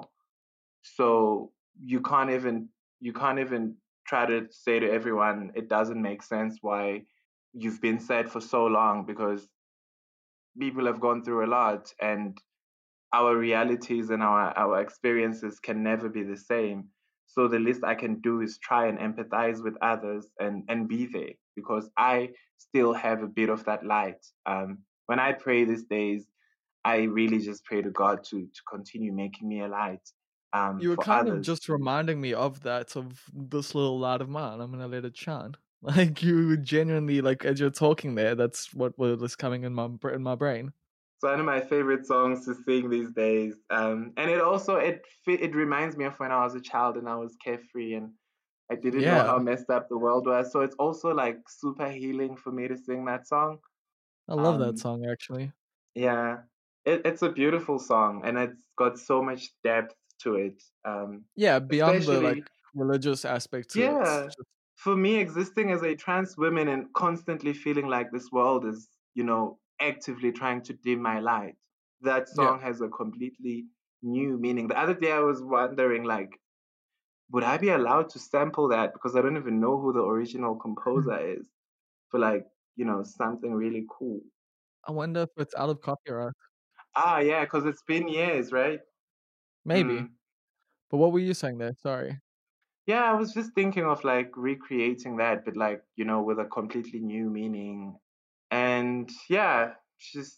So you can't even you can't even try to say to everyone it doesn't make sense why you've been sad for so long, because people have gone through a lot, and our realities and our, our experiences can never be the same. So the least I can do is try and empathize with others and, and be there, because I still have a bit of that light. Um, when I pray these days, I really just pray to God to to continue making me a light um, You were for kind of others. just reminding me of that, of this little lad of mine. I'm gonna let it shine. Like you genuinely, like as you're talking there, that's what was coming in my in my brain. It's one of my favorite songs to sing these days, um, and it also it fi- it reminds me of when I was a child and I was carefree and I didn't know Yeah, how messed up the world was. So it's also like super healing for me to sing that song. I love that Um, song actually. yeah, it, it's a beautiful song, and it's got so much depth to it. Um, Yeah, beyond the like especially, religious aspect to it. It's yeah, just, for me, existing as a trans woman and constantly feeling like this world is, you know, actively trying to dim my light. That yeah. song has a completely new meaning. The other day, I was wondering, like, would I be allowed to sample that? Because I don't even know who the original composer is for, like, you know, something really cool. I wonder if it's out of copyright. Ah, yeah, because it's been years, right? Maybe. Mm. But what were you saying there? Sorry. Yeah, I was just thinking of like recreating that, but like, you know, with a completely new meaning. And yeah, just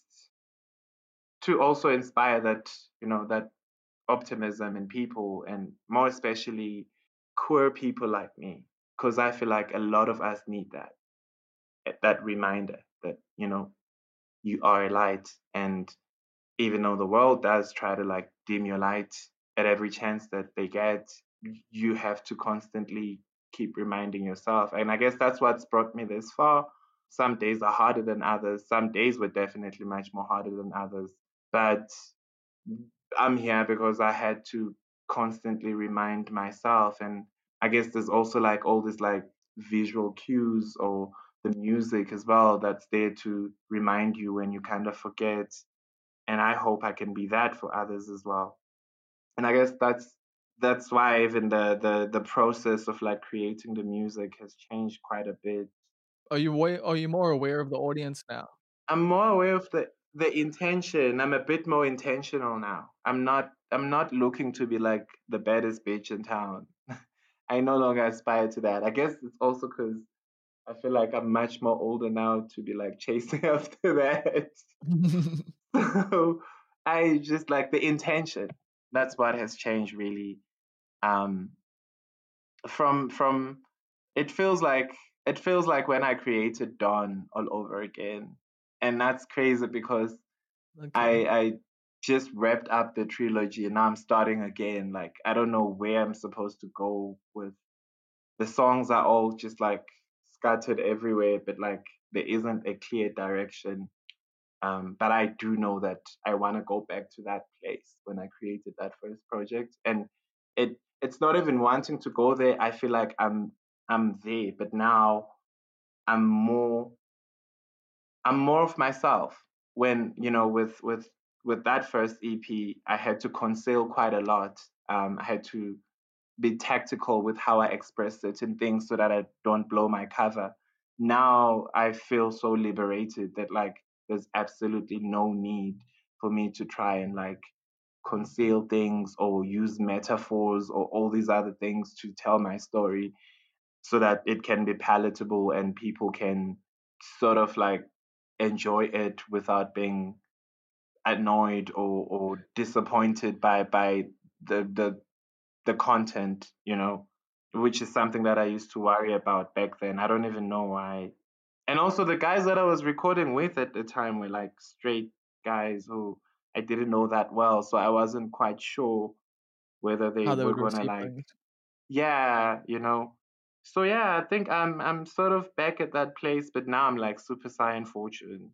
to also inspire that, you know, that optimism in people, and more especially queer people like me. Because I feel like a lot of us need that, eh, that reminder that, you know, you are a light. And even though the world does try to like dim your light at every chance that they get, you have to constantly keep reminding yourself. And I guess that's what's brought me this far. Some days are harder than others. Some days were definitely much more harder than others. But I'm here because I had to constantly remind myself. And I guess there's also like all this like visual cues or the music as well that's there to remind you when you kind of forget. And I hope I can be that for others as well. And I guess that's that's why even the the the process of like creating the music has changed quite a bit. Are you way are you more aware of the audience now? I'm more aware of the the intention. I'm a bit more intentional now. I'm not I'm not looking to be like the baddest bitch in town. I no longer aspire to that. I guess it's also because I feel like I'm much more older now to be like chasing after that. So I just like the intention. That's what has changed really. Um, from from it feels like it feels like when I created Dawn all over again, and that's crazy because Okay. I I just wrapped up the trilogy and now I'm starting again. Like I don't know where I'm supposed to go with the songs are all just like scattered everywhere, but like there isn't a clear direction. Um, but I do know that I want to go back to that place when I created that first project, and it it's not even wanting to go there. I feel like I'm I'm there, but now I'm more I'm more of myself. When you know with with with that first E P, I had to conceal quite a lot. Um, I had to be tactical with how I express certain things so that I don't blow my cover. Now I feel so liberated that like there's absolutely no need for me to try and like conceal things or use metaphors or all these other things to tell my story so that it can be palatable and people can sort of like enjoy it without being annoyed or, or disappointed by by the the the content, you know, which is something that I used to worry about back then. I don't even know why. And also, the guys that I was recording with at the time were like straight guys who I didn't know that well. So I wasn't quite sure whether they How they were would gonna receive like, things. yeah, you know. So yeah, I think I'm I'm sort of back at that place, but now I'm like Super Saiyan Fortune.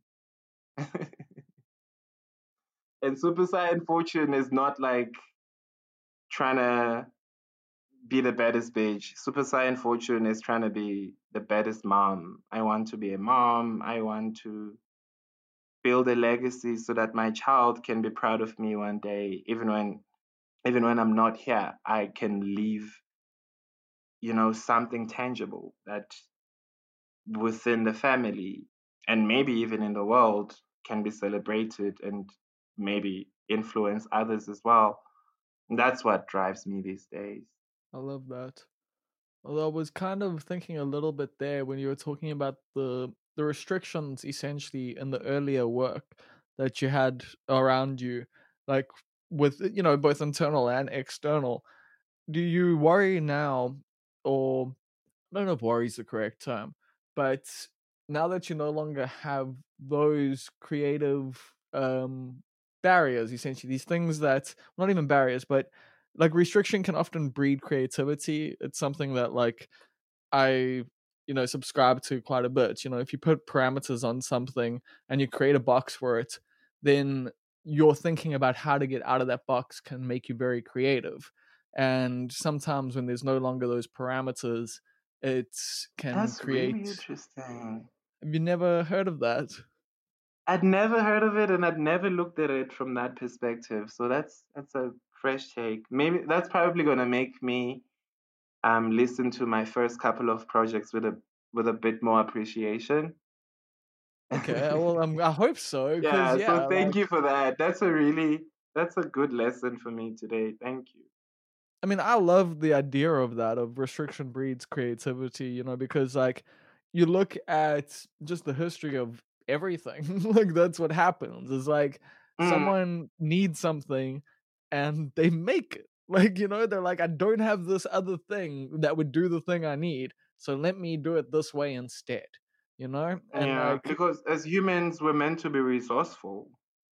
And Super Saiyan Fortune is not like trying to be the baddest bitch. Super Saiyan Fortune is trying to be the baddest mom. I want to be a mom. I want to build a legacy so that my child can be proud of me one day, even when even when I'm not here. I can leave, you know, something tangible that within the family and maybe even in the world can be celebrated and maybe influence others as well. And that's what drives me these days. I love that. Although I was kind of thinking a little bit there when you were talking about the the restrictions essentially in the earlier work that you had around you, like with you know both internal and external. Do you worry now, or I don't know if worry is the correct term, but now that you no longer have those creative um, barriers, essentially these things that not even barriers, but like restriction can often breed creativity. It's something that like I you know subscribe to quite a bit. You know, if you put parameters on something and you create a box for it, then you're thinking about how to get out of that box can make you very creative. And sometimes when there's no longer those parameters, it can That's really create. interesting. Have you never heard of that? I'd never heard of it and I'd never looked at it from that perspective. So that's that's a fresh take. Maybe that's probably gonna make me um listen to my first couple of projects with a with a bit more appreciation. Okay, well, um, I hope so because Yeah, yeah, so thank you like for that. That's a really that's a good lesson for me today. Thank you. I mean, I love the idea of that, of restriction breeds creativity, you know, because like you look at just the history of everything, like that's what happens. Is like Mm, someone needs something and they make it. Like, you know, they're like, I don't have this other thing that would do the thing I need, so let me do it this way instead, you know? And yeah, like, because as humans we're meant to be resourceful.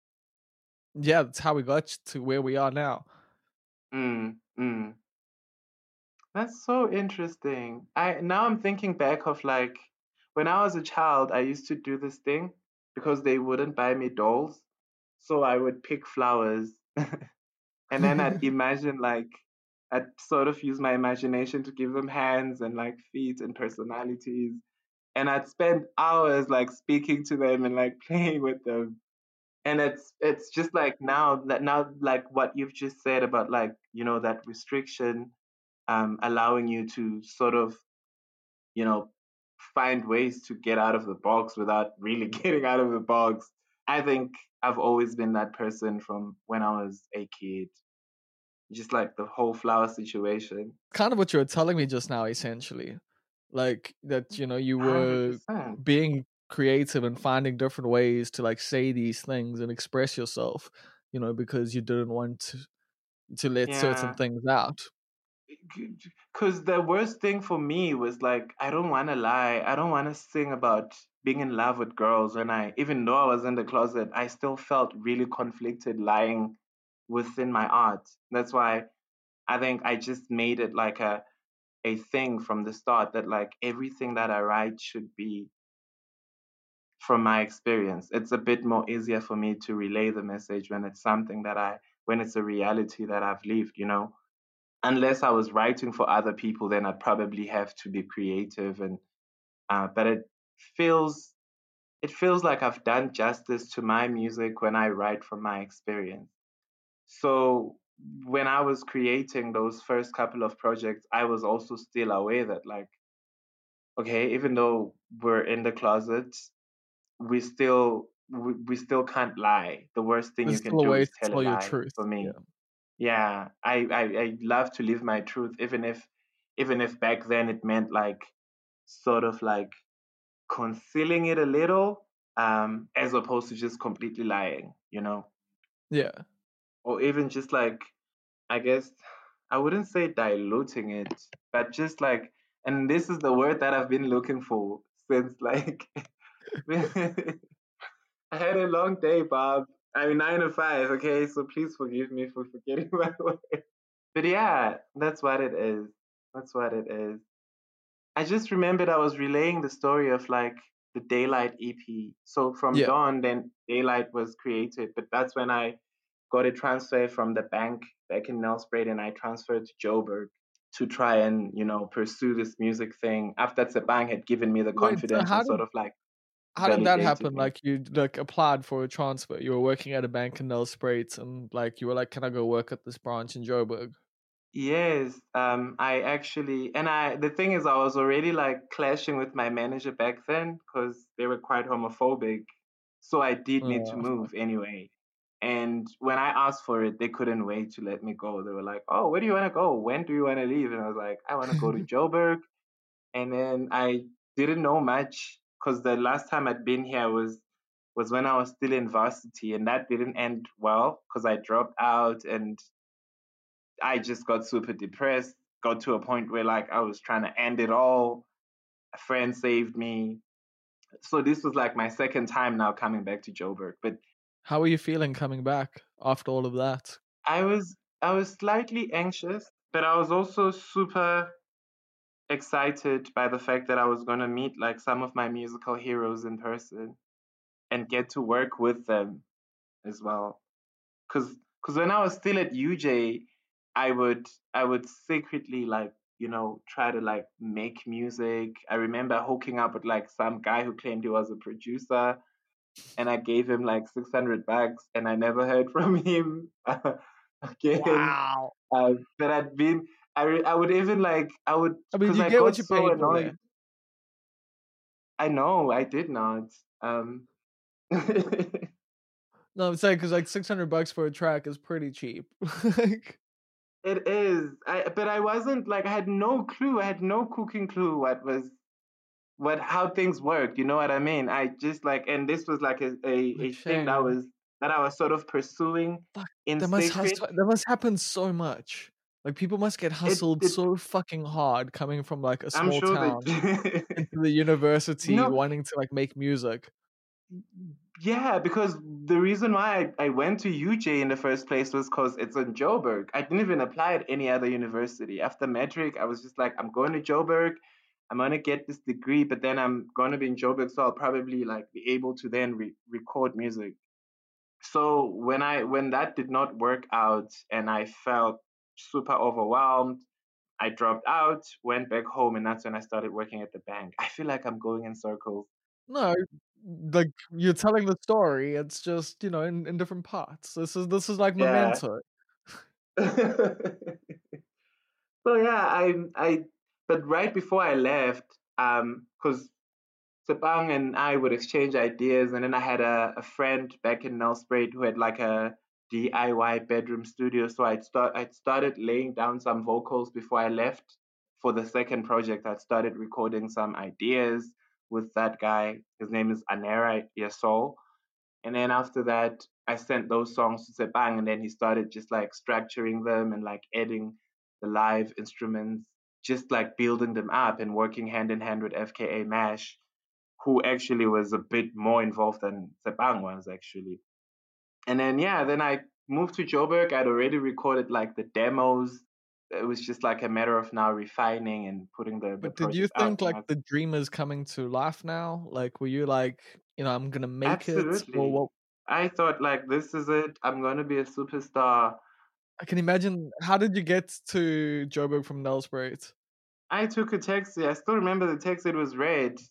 yeah, that's how we got to where we are now. Mm, mm. That's so interesting. I now I'm thinking back of like when I was a child, I used to do this thing because they wouldn't buy me dolls. So I would pick flowers and then I'd imagine like I'd sort of use my imagination to give them hands and like feet and personalities. And I'd spend hours like speaking to them and like playing with them. And it's it's just like now that now like what you've just said about like, you know, that restriction um, allowing you to sort of, you know, find ways to get out of the box without really getting out of the box. I think I've always been that person from when I was a kid, just like the whole flower situation. Kind of what you were telling me just now, essentially. Like that, you know, you were one hundred percent. being creative and finding different ways to like say these things and express yourself, you know, because you didn't want to, to let certain Yeah. things out. Because the worst thing for me was like, I don't want to lie. I don't want to sing about being in love with girls when I, even though I was in the closet, I still felt really conflicted lying within my art. That's why I think I just made it like a a thing from the start that like everything that I write should be from my experience. It's a bit more easier for me to relay the message when it's something that I when it's a reality that I've lived, you know. Unless I was writing for other people, then I'd probably have to be creative and uh, but it feels it feels like I've done justice to my music when I write from my experience. So when I was creating those first couple of projects, I was also still aware that like, okay, even though we're in the closet, we still we, we still can't lie. The worst thing There's you can still a do way is to tell a tell your lie truth. for Yeah. me. Yeah, I, I I love to live my truth, even if even if back then it meant like sort of like concealing it a little, um, as opposed to just completely lying, you know, Yeah. or even just like I guess I wouldn't say diluting it, but just like, and this is the word that I've been looking for since like I had a long day, Bob. I mean nine to five, okay, so please forgive me for forgetting my word. But yeah, that's what it is. That's what it is. I just remembered I was relaying the story of like the Daylight E P. So from Yeah. Dawn, then Daylight was created, but that's when I got a transfer from the bank back in Nelspruit, and I transferred to Joburg to try and you know pursue this music thing. After Tsebang had given me the Wait, so confidence how and sort did of like How did that validated happen? me. Like you like applied for a transfer. You were working at a bank in Nelspruit, and like you were like, "Can I go work at this branch in Joburg?" Yes, um, I actually, and I, the thing is, I was already like clashing with my manager back then because they were quite homophobic. So I did need to Oh, move anyway. And when I asked for it, they couldn't wait to let me go. They were like, "Oh, where do you want to go? When do you want to leave?" And I was like, "I want to go to Joburg." And then I didn't know much because the last time I'd been here was was when I was still in varsity, and that didn't end well because I dropped out and I just got super depressed. Got to a point where like I was trying to end it all. A friend saved me. So this was like my second time now coming back to Joburg. But how are you feeling coming back after all of that? I was I was slightly anxious, but I was also super excited by the fact that I was gonna meet like some of my musical heroes in person and get to work with them as well. Cause, cause when I was still at U J, I would, I would secretly like, you know, try to like make music. I remember hooking up with like some guy who claimed he was a producer, and I gave him like six hundred bucks, and I never heard from him again. Wow. Uh, but I'd been, I, re- I would even like, I would, I mean, cause you I get what got you so paid for annoyed. there. I know, I did not. Um, No, I'm saying because like six hundred bucks for a track is pretty cheap. Like, It is. I but I wasn't like I had no clue. I had no cooking clue what was what how things worked. You know what I mean? I just like and this was like a, a, a thing that okay. was that I was sort of pursuing Fuck, in that must hus- secret. that must happen so much. Like people must get It hustled it so fucking hard coming from like a I'm small sure they town do. into the You university know, wanting to like make music. yeah, because the reason why I, I went to U J in the first place was because it's in Joburg. I didn't even apply at any other university. After metric, I was just like, I'm going to Joburg. I'm gonna get this degree, but then I'm gonna be in Joburg, so I'll probably like be able to then re- record music. So when I when that did not work out and I felt super overwhelmed, I dropped out, went back home, and that's when I started working at the bank. I feel like I'm going in circles. No, like you're telling the story. It's just you know in, in different parts. This is this is like Yeah. Memento. So yeah, I I but right before I left, um, because Sepang and I would exchange ideas, and then I had a, a friend back in Nelspruit who had like a D I Y bedroom studio. So I'd start I'd started laying down some vocals before I left for the second project. I'd started recording some ideas with that guy. His name is Anera Yasol. And then after that, I sent those songs to Sepang, and then he started just like structuring them and like adding the live instruments, just like building them up and working hand in hand with F K A Mash, who actually was a bit more involved than Sepang was actually. And then yeah, then I moved to Joburg. I'd already recorded like the demos. It was just like a matter of now refining and putting the, the But did you project out. think And like I, the dream is coming to life now? Like, were you like, you know, I'm gonna make it, or absolutely. what? I thought like this is it. I'm gonna be a superstar. I can imagine. How did you get to Joburg from Nelspruit? I took a taxi. I still remember the taxi. It was red.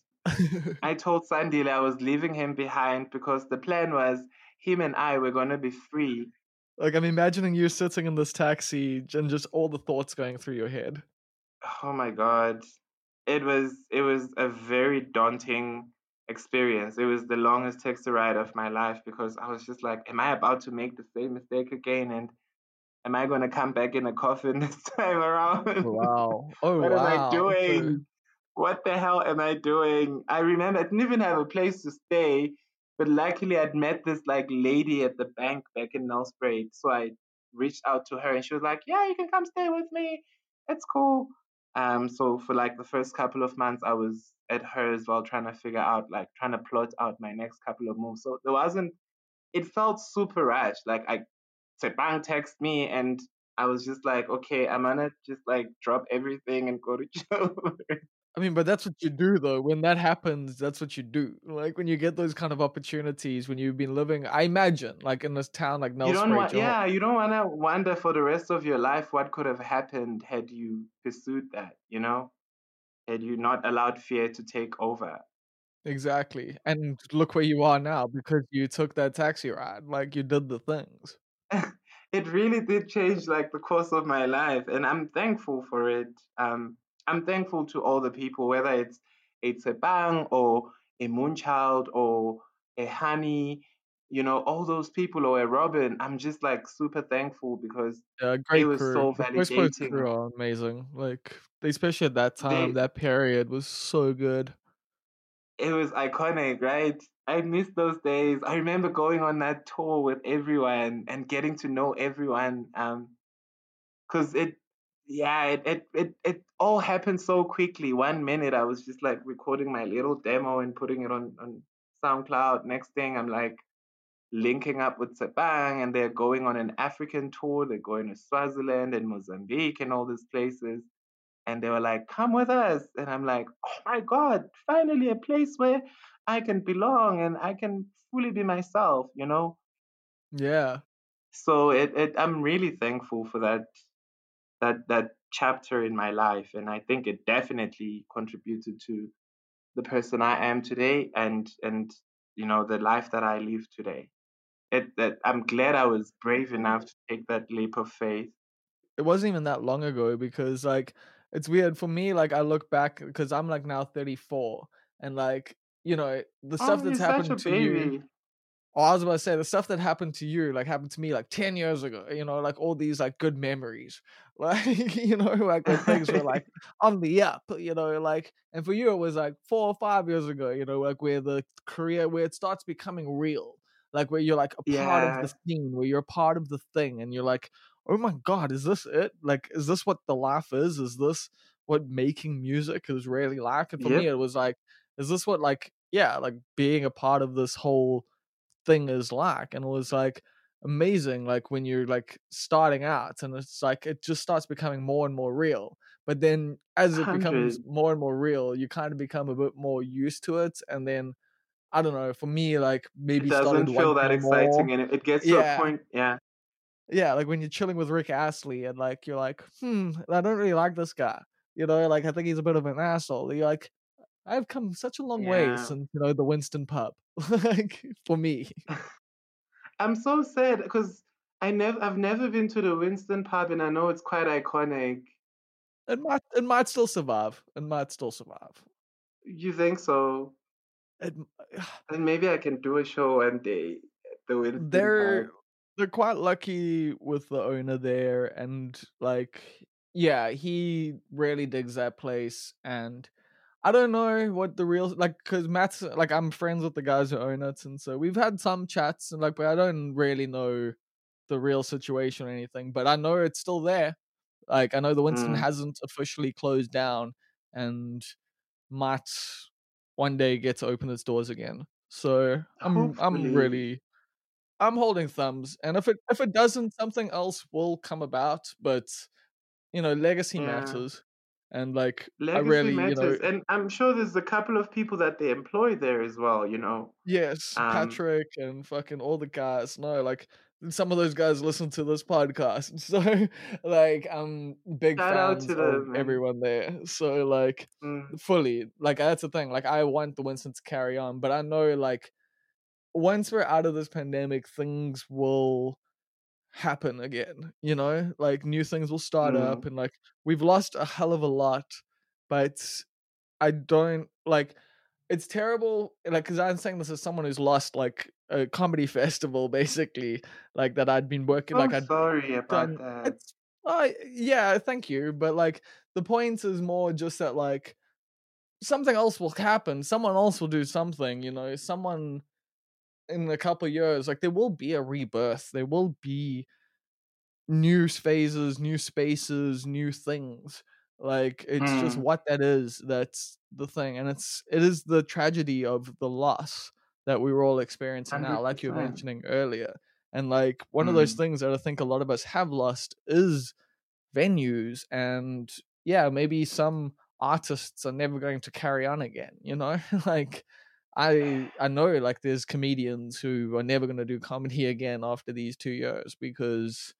I told Sandile I was leaving him behind because the plan was him and I were gonna be free. Like, I'm imagining you sitting in this taxi and just all the thoughts going through your head. Oh my god, it was it was a very daunting experience. It was the longest taxi ride of my life because I was just like, am I about to make the same mistake again? And am I gonna come back in a coffin this time around? Wow. Oh, What am I wow. So, doing? What the hell am I doing? I remember I didn't even have a place to stay, but luckily I'd met this like lady at the bank back in Nelspruit. So I reached out to her and she was like, yeah, you can come stay with me. It's cool. Um, so for like the first couple of months, I was at hers while trying to figure out, like trying to plot out my next couple of moves. So there wasn't, it felt super rushed. Like I, Sepang text me and I was just like, okay, I'm gonna just like drop everything and go to Joburg. I mean, but that's what you do though. When that happens, that's what you do. Like when you get those kind of opportunities, when you've been living, I imagine, like in this town like You don't Nelspruit, want, you're yeah, you don't want to wonder for the rest of your life what could have happened had you pursued that, you know, had you not allowed fear to take over. Exactly. And look where you are now because you took that taxi ride. Like you did the things. It really did change like the course of my life, and I'm thankful for it. Um, I'm thankful to all the people, whether it's it's a Bang or a Moonchild or a Honey, you know, all those people or a Robin. I'm just like super thankful because Yeah, it great was crew. so The Voice Post validating. crew are amazing. Like especially at that time, They that period was so good. It was iconic, right? I miss those days. I remember going on that tour with everyone and getting to know everyone. Um, cause it, yeah, it, it, it, it all happened so quickly. One minute I was just like recording my little demo and putting it on, on SoundCloud. Next thing I'm like linking up with Sabang and they're going on an African tour. They're going to Swaziland and Mozambique and all these places. And they were like, come with us. And I'm like, oh my God, finally a place where I can belong and I can fully be myself, you know? Yeah. So it, it I'm really thankful for that that that chapter in my life. And I think it definitely contributed to the person I am today and and you know the life that I live today. It that I'm glad I was brave enough to take that leap of faith. It wasn't even that long ago because like it's weird for me. Like I look back because I'm like now thirty-four and like you know the stuff Oh, you're that's such a happened to you. baby. Oh, I was about to say the stuff that happened to you, like happened to me like ten years ago, you know, like all these like good memories. Like, you know, like when things were like on the up, you know, like and for you it was like four or five years ago, you know, like where the career where it starts becoming real. Like where you're like a part of the Yeah. scene, where you're a part of the thing, and you're like, oh my God, is this it? Like, is this what the life is? Is this what making music is really like? And for me Yep. it was like, is this what like yeah, like being a part of this whole thing is like, and it was like amazing like when you're like starting out and it's like it just starts becoming more and more real, but then as it becomes Hundred. more and more real you kind of become a bit more used to it, and then I don't know, for me like It maybe started doesn't feel that wanting more. exciting, and it, it gets to a Yeah, point. Yeah. yeah, like when you're chilling with Rick Astley and like you're like hmm I don't really like this guy, you know, like I think he's a bit of an asshole. You're like, I've come such a long way Yeah. since, you know, the Winston pub. Like for me. I'm so sad because I never, I've never been to the Winston pub, and I know it's quite iconic. It might it might still survive. It might still survive. You think so? It, And maybe I can do a show one day at the Winston they're pub. they're quite lucky with the owner there, and like yeah, he really digs that place. And I don't know what the real like because Matt's like I'm friends with the guys who own it, and so we've had some chats and like, but I don't really know the real situation or anything. But I know it's still there. Like I know the Winston Mm. hasn't officially closed down, and might one day get to open its doors again. So I'm I'm Hopefully. really I'm holding thumbs, and if it if it doesn't, something else will come about. But you know, legacy Yeah. matters, and like I Legacy really, you know, matters, and I'm sure there's a couple of people that they employ there as well. You know. yes, Um. Patrick and fucking all the guys. No, like some of those guys listen to this podcast, so like I'm big Shout out fans to of them, man. everyone there. So like Mm. fully, like that's the thing. Like I want the Winston to carry on, but I know like once we're out of this pandemic, things will happen again, you know? Like new things will start up Mm. and like we've lost a hell of a lot, but I don't like it's terrible like cuz I'm saying this as someone who's lost like a comedy festival basically, like that I'd been working So like I'd sorry about done that. it's I yeah, thank you, but like the point is more just that like something else will happen, someone else will do something, you know, someone in a couple years, like there will be a rebirth. There will be new phases, new spaces, new things. Like it's just Mm. what that is. That's the thing, and it's it is the tragedy of the loss that we were all experiencing now, Hundred like you were percent. mentioning earlier. And like one of those Mm. things that I think a lot of us have lost is venues, and yeah, maybe some artists are never going to carry on again. You know, like I I know like there's comedians who are never going to do comedy again after these two years because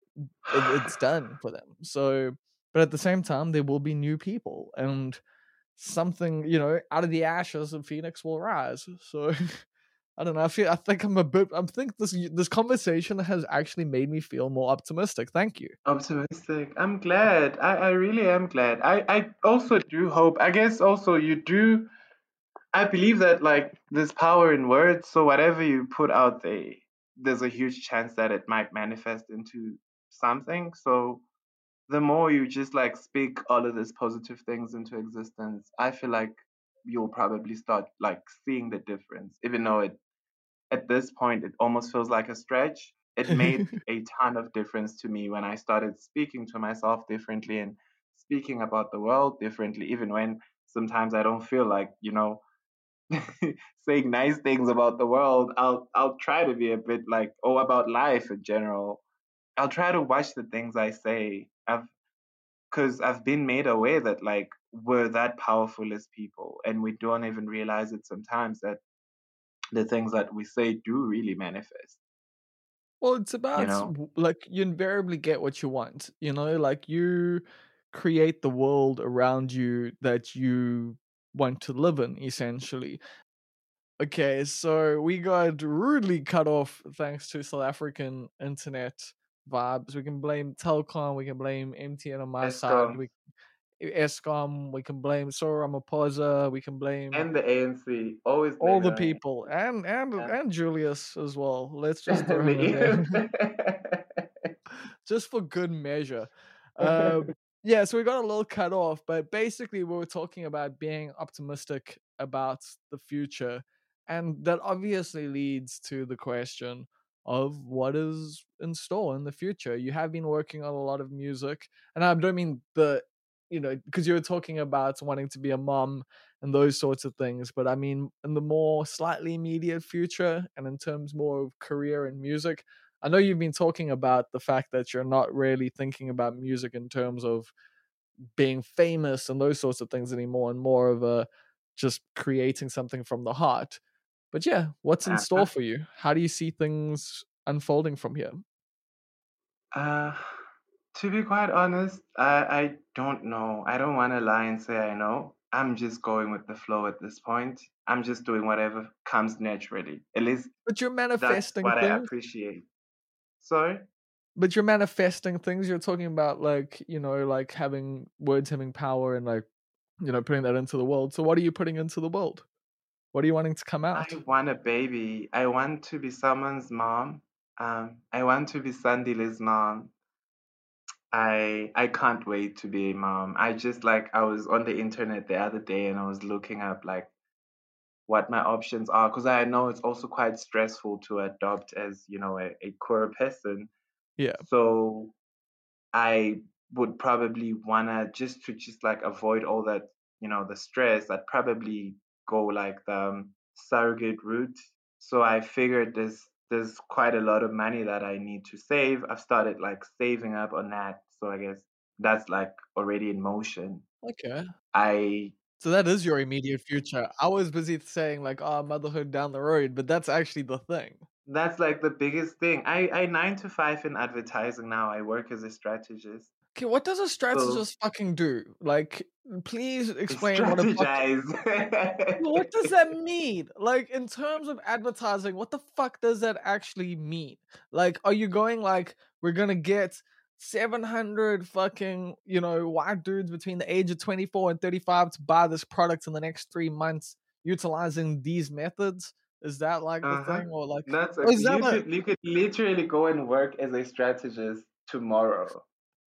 it, it's done for them. So, but at the same time, there will be new people, and something, you know, out of the ashes, a phoenix will rise. So I don't know. I feel. I think I'm a bit. I think this this conversation has actually made me feel more optimistic. Thank you. Optimistic. I'm glad. I, I really am glad. I, I also do hope. I guess also you do. I believe that like there's power in words. So whatever you put out there, there's a huge chance that it might manifest into something. So the more you just like speak all of these positive things into existence, I feel like you'll probably start like seeing the difference, even though it at this point, it almost feels like a stretch. It made a ton of difference to me when I started speaking to myself differently and speaking about the world differently, even when sometimes I don't feel like, you know, saying nice things about the world. I'll I'll try to be a bit like, oh, about life in general. I'll try to watch the things I say. I've because I've been made aware that like we're that powerful as people, and we don't even realize it sometimes that the things that we say do really manifest. Well, it's You about know, like you invariably get what you want, you know, like you create the world around you that you want to live in, essentially. Okay, so we got rudely cut off thanks to South African internet vibes. We can blame Telkom, we can blame M T N on my side, ESCOM we Escom, we can blame Sora Ramaphosa, we can blame and the A N C always all blame the the A N C. people and and Yeah. and Julius as well. Let's just throw And him in there. the Just for good measure. Uh, yeah, so we got a little cut off, but basically we were talking about being optimistic about the future, and that obviously leads to the question of what is in store in the future. You have been working on a lot of music, and I don't mean the, you know, because you were talking about wanting to be a mom and those sorts of things, but I mean in the more slightly immediate future and in terms more of career and music. I know you've been talking about the fact that you're not really thinking about music in terms of being famous and those sorts of things anymore, and more of a just creating something from the heart. But yeah, what's in store uh, for you? How do you see things unfolding from here? uh, to be quite honest, I, I don't know. I don't want to lie and say I know. I'm just going with the flow at this point. I'm just doing whatever comes naturally. At least But you're that's manifesting what I things. appreciate. Sorry? But you're manifesting things. You're talking about like, you know, like having words having power and like, you know, putting that into the world. So what are you putting into the world? What are you wanting to come I out? want a baby. I want to be someone's mom. Um, I want to be Sandile's mom. I I can't wait to be a mom. I just like I was on the internet the other day and I was looking up like what my options are because I know it's also quite stressful to adopt as, you know, a, a queer person. Yeah. So I would probably wanna just to just like avoid all that, you know, the stress, I'd probably go like the um, surrogate route. So I figured there's there's quite a lot of money that I need to save. I've started like saving up on that. So I guess that's like already in motion. Okay. I So that is your immediate future. I was busy saying like, "Oh, motherhood down the road," but that's actually the thing. that's like the biggest thing. I I nine to five in advertising now. I work as a strategist. Okay, what does a So strategist fucking do? Like, please I explain what a fuck. strategize. What does that mean? Like, in terms of advertising, what the fuck does that actually mean? Like, are you going like, we're gonna get seven hundred fucking, you know, white dudes between the age of twenty-four and thirty-five to buy this product in the next three months utilizing these methods? Is that like the Uh-huh. thing? Or like, That's a or is that you a. could you could literally go and work as a strategist tomorrow.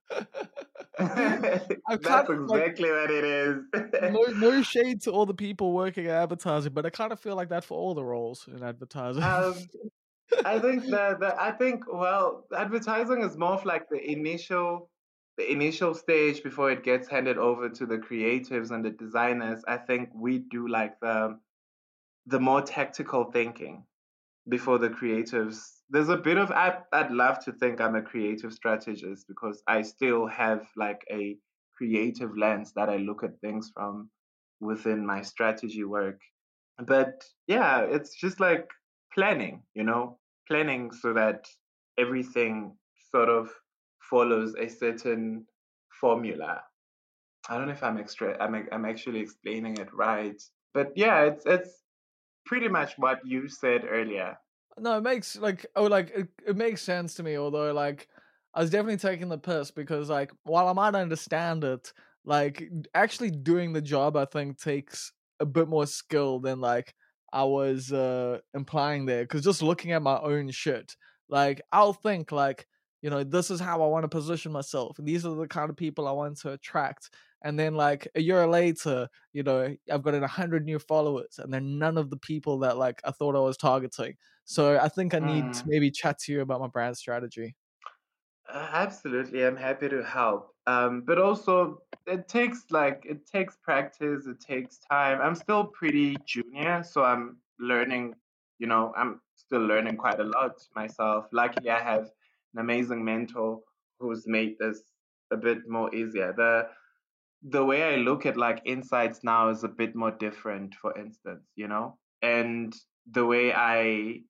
I kind That's of like exactly what it is. no no shade to all the people working at advertising, but I kind of feel like that for all the roles in advertising. um, I think that the I think well, advertising is more of like the initial the initial stage before it gets handed over to the creatives and the designers. I think we do like the the more tactical thinking before the creatives. There's a bit of I, I'd love to think I'm a creative strategist because I still have like a creative lens that I look at things from within my strategy work. But yeah, it's just like planning, you know, planning so that everything sort of follows a certain formula. I don't know if I'm extra I'm I'm actually explaining it right. But yeah, it's it's pretty much what you said earlier. No, it makes like oh like it, it makes sense to me. Although like I was definitely taking the piss because like while I might understand it, like actually doing the job I think takes a bit more skill than like I was uh implying there. Because just looking at my own shit, like I'll think like you know this is how I want to position myself. These are the kind of people I want to attract. And then like a year later, you know, I've got a hundred new followers, and they're none of the people that like I thought I was targeting. So I think I need to Mm. maybe chat to you about my brand strategy. Uh, absolutely, I'm happy to help. Um, but also, it takes like it takes practice. It takes time. I'm still pretty junior, so I'm learning. You know, I'm still learning quite a lot myself. Luckily, I have an amazing mentor who's made this a bit more easier. The the way I look at like insights now is a bit more different, for instance, you know, and the way I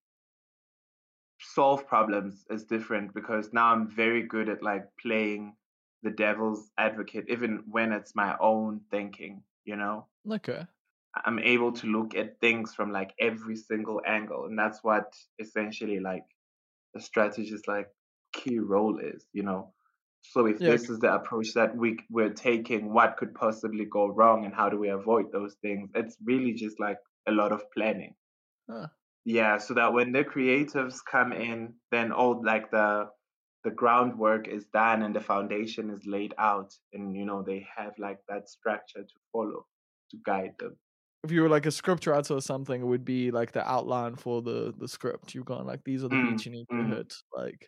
solve problems is different because now I'm very good at like playing the devil's advocate, even when it's my own thinking, you know? Okay. I'm able to look at things from like every single angle. And that's what essentially like the strategist like key role is, you know? So if Yeah. this is the approach that we we're taking, what could possibly go wrong and how do we avoid those things? It's really just like a lot of planning. Huh. Yeah, so that when the creatives come in, then all like the the groundwork is done and the foundation is laid out, and you know they have like that structure to follow to guide them. If you were like a script writer or something, it would be like the outline for the the script. You've gone like these are the Mm, beats you need to mm. hit. Like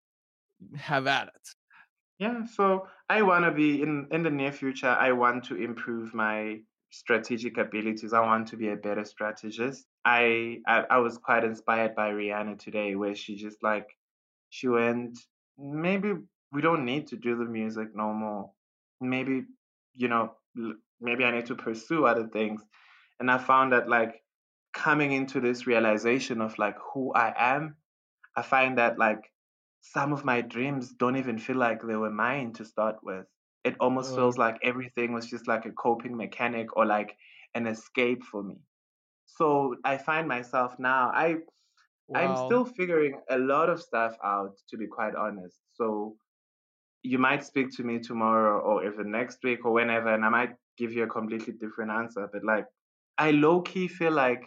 have at it. Yeah, so I want to be in in the near future. I want to improve my strategic abilities. I want to be a better strategist. I I, I was quite inspired by Rihanna today, where she just like she went, maybe we don't need to do the music no more. Maybe, you know, l- maybe I need to pursue other things. And I found that like coming into this realization of like who I am, I find that like some of my dreams don't even feel like they were mine to start with. It almost Uh, feels like everything was just like a coping mechanic or like an escape for me. So I find myself now, I I'm wow. still figuring a lot of stuff out, to be quite honest. So you might speak to me tomorrow or even next week or whenever, and I might give you a completely different answer. But like, I low key feel like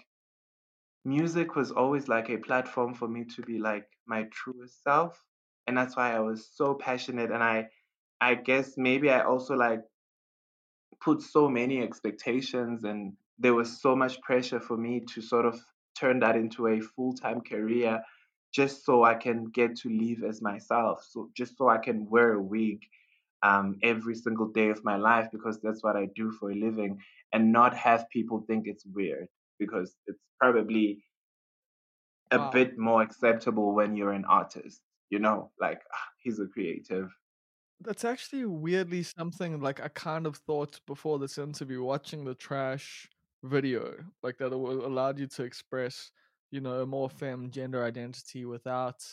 music was always like a platform for me to be like my truest self. And that's why I was so passionate. And I, I guess maybe I also like put so many expectations and there was so much pressure for me to sort of turn that into a full-time career just so I can get to live as myself. So just so I can wear a wig um, every single day of my life because that's what I do for a living and not have people think it's weird because it's probably a Wow. bit more acceptable when you're an artist, you know, like ah, he's a creative. That's actually weirdly something like I kind of thought before this interview, watching the trash video, like that it will- allowed you to express, you know, a more femme gender identity without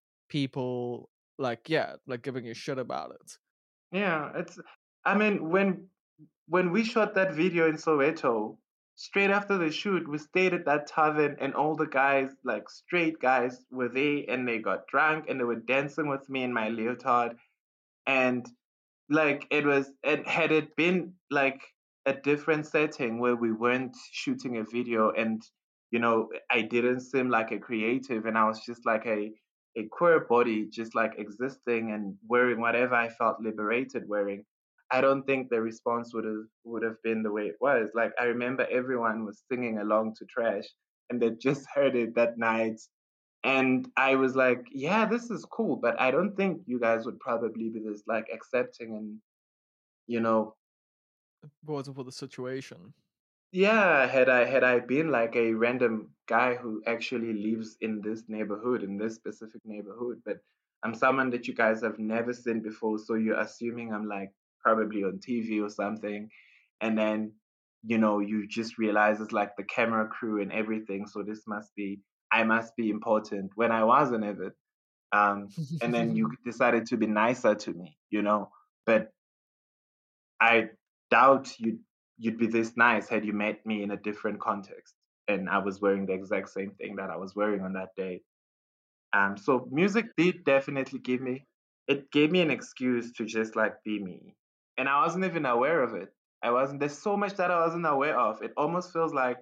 people like yeah, like giving a shit about it. Yeah, it's I mean when when we shot that video in Soweto, straight after the shoot, we stayed at that tavern and all the guys, like straight guys, were there and they got drunk and they were dancing with me in my leotard. And like it was it had it been like a different setting where we weren't shooting a video and you know I didn't seem like a creative and I was just like a a queer body just like existing and wearing whatever I felt liberated wearing. I don't think the response would have would have been the way it was. Like I remember everyone was singing along to Trash and they just heard it that night and I was like, yeah, this is cool, but I don't think you guys would probably be this like accepting and, you know, It wasn't for the situation. yeah, had I had I been like a random guy who actually lives in this neighborhood, in this specific neighborhood, but I'm someone that you guys have never seen before, so you're assuming I'm like probably on T V or something, and then you know you just realize it's like the camera crew and everything, so this must be I must be important when I wasn't even. Um, and then you decided to be nicer to me, you know. But I doubt you'd you'd be this nice had you met me in a different context and I was wearing the exact same thing that I was wearing on that day. Um, so music did definitely give me it gave me an excuse to just like be me. And I wasn't even aware of it. I wasn't There's so much that I wasn't aware of. It almost feels like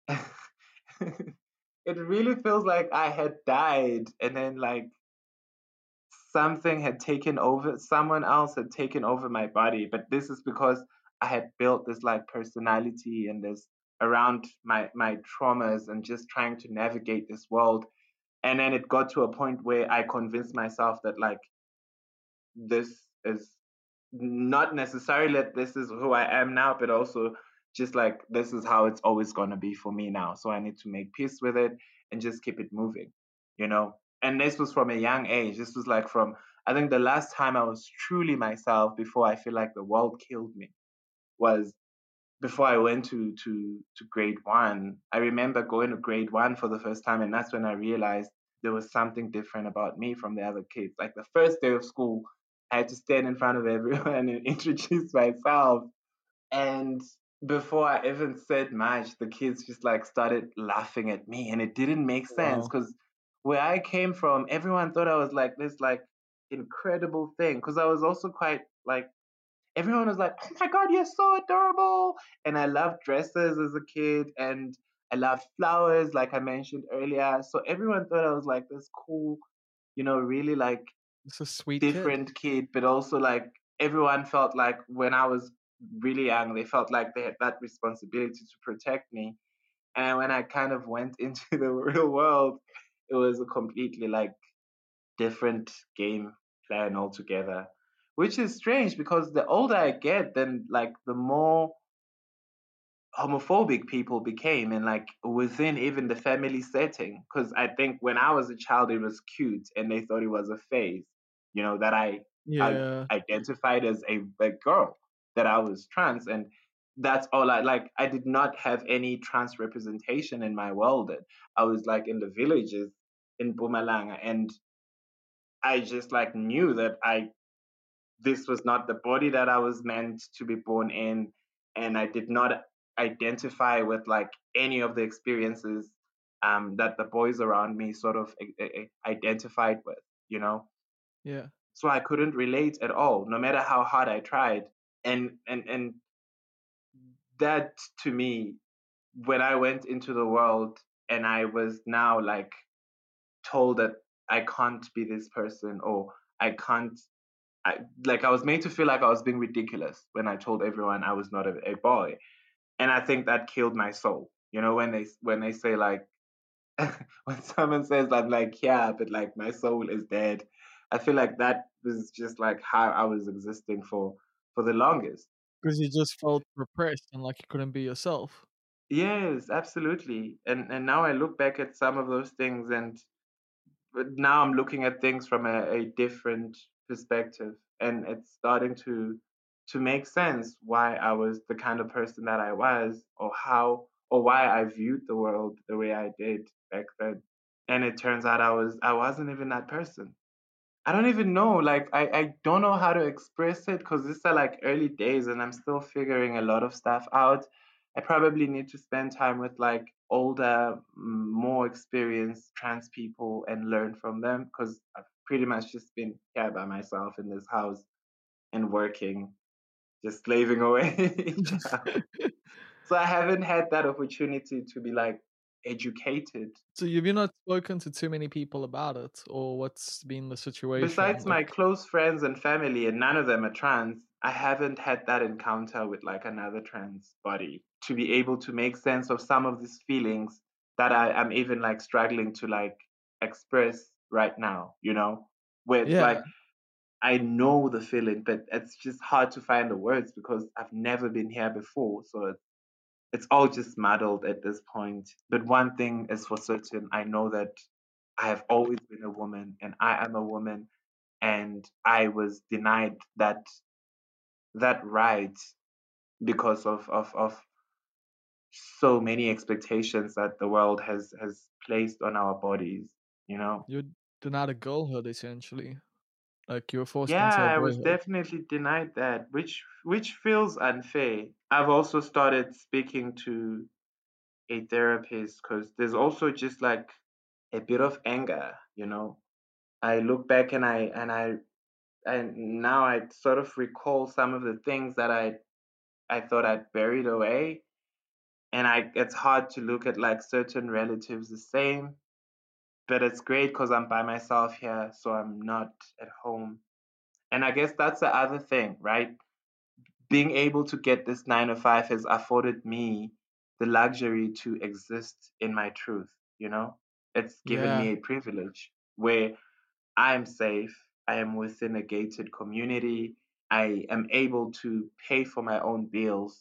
it really feels like I had died and then like something had taken over, someone else had taken over my body. But this is because I had built this like personality and this around my my traumas and just trying to navigate this world. And then it got to a point where I convinced myself that like this is not necessarily that this is who I am now, but also just like this is how it's always gonna be for me now. So I need to make peace with it and just keep it moving, you know? And this was from a young age. This was like from I think the last time I was truly myself before I feel like the world killed me was before I went to to to grade one. I remember going to grade one for the first time, and that's when I realized there was something different about me from the other kids. Like the first day of school, I had to stand in front of everyone and introduce myself. And before I even said much, the kids just like started laughing at me, and it didn't make sense Wow. because where I came from, everyone thought I was like this like incredible thing. Because I was also quite like everyone was like, "Oh my god, you're so adorable!" And I loved dresses as a kid, and I loved flowers, like I mentioned earlier. So everyone thought I was like this cool, you know, really like It's a sweet kid. different kid, but also like everyone felt like when I was really young, they felt like they had that responsibility to protect me. And when I kind of went into the real world, it was a completely like different game plan altogether, which is strange because the older I get, then like the more homophobic people became, and like within even the family setting. Because I think when I was a child, it was cute, and they thought it was a phase, you know, that I I Yeah. identified as a, a girl, that I was trans, and that's all I like. I did not have any trans representation in my world. I was like in the villages in Bumalanga, and I just like knew that I this was not the body that I was meant to be born in, and I did not identify with like any of the experiences um, that the boys around me sort of i- i- identified with, you know. Yeah. So I couldn't relate at all, no matter how hard I tried, and and and that to me, when I went into the world and I was now like told that I can't be this person or I can't I, like I was made to feel like I was being ridiculous when I told everyone I was not a, a boy, and I think that killed my soul. You know, when they when they say like when someone says I'm like yeah, but like my soul is dead. I feel like that was just like how I was existing for for the longest. Because you just felt repressed and like you couldn't be yourself. Yes, absolutely. And and now I look back at some of those things, and but now I'm looking at things from a, a different perspective, and it's starting to to make sense why I was the kind of person that I was, or how or why I viewed the world the way I did back then. And it turns out I was I wasn't even that person. I don't even know. Like I, I don't know how to express it because these are like early days and I'm still figuring a lot of stuff out. I probably need to spend time with like older, m- more experienced trans people and learn from them because I've pretty much just been here by myself in this house and working, just slaving away. So I haven't had that opportunity to be like educated. So have you not spoken to too many people about it, or what's been the situation? Besides my Like, close friends and family, and none of them are trans, I haven't had that encounter with like another trans body to be able to make sense of some of these feelings that I am even like struggling to like express right now, you know? Where it's yeah, like I know the feeling, but it's just hard to find the words because I've never been here before. So it's it's all just muddled at this point. But one thing is for certain, I know that I have always been a woman and I am a woman, and I was denied that that right because of of of so many expectations that the world has has placed on our bodies. You know, you're denied a girlhood essentially. Like you were forced Yeah, into a I was boyhood. definitely denied that, which which feels unfair. I've also started speaking to a therapist because there's also just like a bit of anger, you know. I look back and I and I and now I sort of recall some of the things that I I thought I'd buried away, and I it's hard to look at like certain relatives the same, but it's great because I'm by myself here, so I'm not at home. And I guess that's the other thing, right? Being able to get this nine to five has afforded me the luxury to exist in my truth, you know? It's given Yeah. me a privilege where I'm safe, I am within a gated community, I am able to pay for my own bills.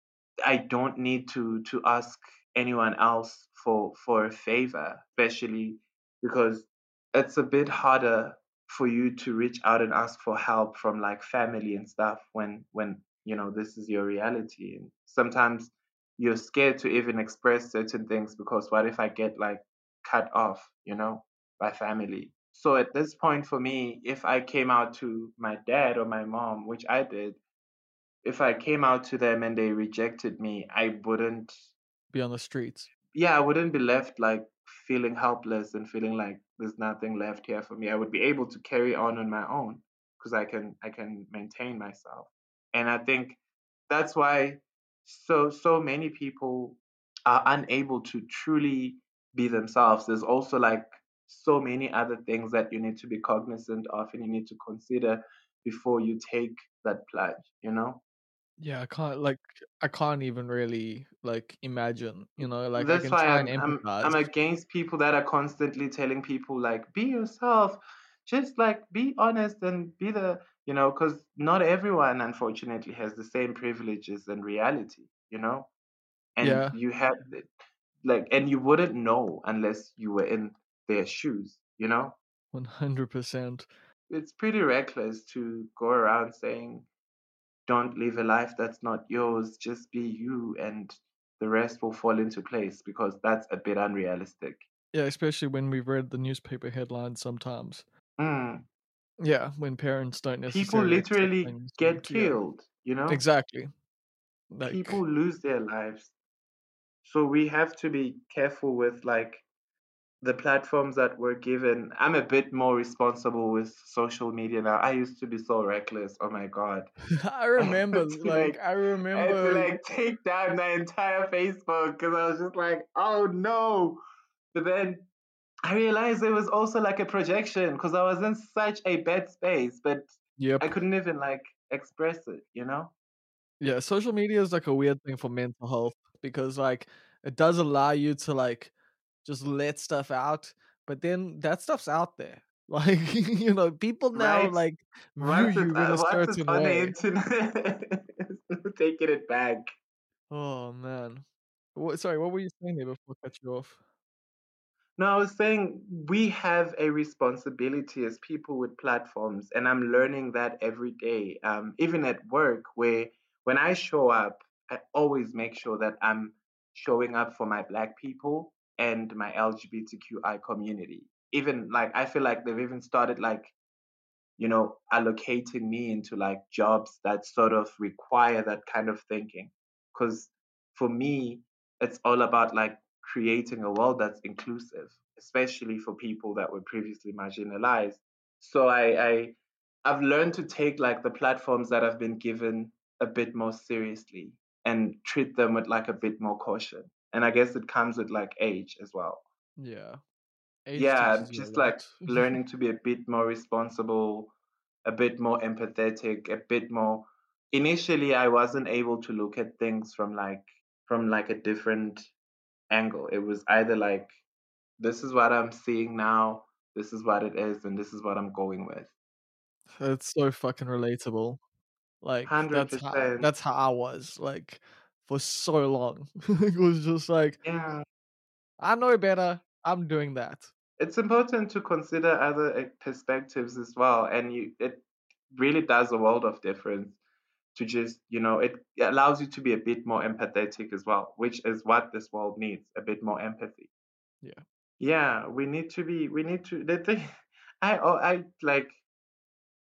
I don't need to to ask anyone else for for a favor, especially because it's a bit harder for you to reach out and ask for help from like family and stuff when when you know this is your reality. And sometimes you're scared to even express certain things because what if I get like cut off, you know, by family. So at this point for me, if I came out to my dad or my mom, which I did, if I came out to them and they rejected me, I wouldn't, Be on the streets. yeah, I wouldn't be left like feeling helpless and feeling like there's nothing left here for me. I would be able to carry on on my own because I can I can maintain myself. And I think that's why so so many people are unable to truly be themselves. There's also like so many other things that you need to be cognizant of and you need to consider before you take that plunge, you know? Yeah, I can't like I can't even really like imagine, you know, like I That's can why try and I'm I'm I'm empathize. against people that are constantly telling people like be yourself, just like be honest and be the you know because not everyone unfortunately has the same privileges and reality, you know, and Yeah, you have it, like and you wouldn't know unless you were in their shoes, you know. one hundred percent. It's pretty reckless to go around saying don't live a life that's not yours, just be you and the rest will fall into place because that's a bit unrealistic. Yeah, especially when we've read the newspaper headlines sometimes. Mm. Yeah, when parents don't People necessarily accept literally things and get yeah. killed, you know? Exactly. Like People lose their lives. So we have to be careful with like the platforms that we're given. I'm a bit more responsible with social media now. I used to be so reckless. Oh my God. I I remember had to like like I I had to remember like take down my entire Facebook because I was just like, oh no. But then I realized it was also like a projection because I was in such a bad space, but I yep. couldn't even like express it, you know? Yeah, social media is like a weird thing for mental health because like it does allow you to like just let stuff out, but then that stuff's out there. Like, you know, people now Right? like view Once it's you in uh, a once it's certain on the way. internet, no taking it back. Oh man. What, sorry, what were you saying there before I cut you off? No, I was saying we have a responsibility as people with platforms, and I'm learning that every day. Um, even at work, where when I show up, I always make sure that I'm showing up for my Black people and my L G B T Q I community. Even like I feel like they've even started like you know, allocating me into like jobs that sort of require that kind of thinking. Because for me, it's all about like creating a world that's inclusive, especially for people that were previously marginalized. So I, I I've learned to take like the platforms that have been given a bit more seriously and treat them with like a bit more caution. And I guess it comes with like age as well. Yeah. Age Yeah, teaches you a just like lot. learning to be a bit more responsible, a bit more empathetic, a bit more. Initially, I wasn't able to look at things from like from like a different angle. It was either like this is what I'm seeing now, this is what it is, and this is what I'm going with. It's so fucking relatable. Like Hundred that's how percent. that's how I was like for so long. It was just like Yeah, I know better. I'm doing that. it's important to consider other uh, perspectives as well, and you it really does a world of difference to just, you know, it allows you to be a bit more empathetic as well, which is what this world needs, a bit more empathy. Yeah. Yeah, we need to be, we need to, the thing, I, oh, I like,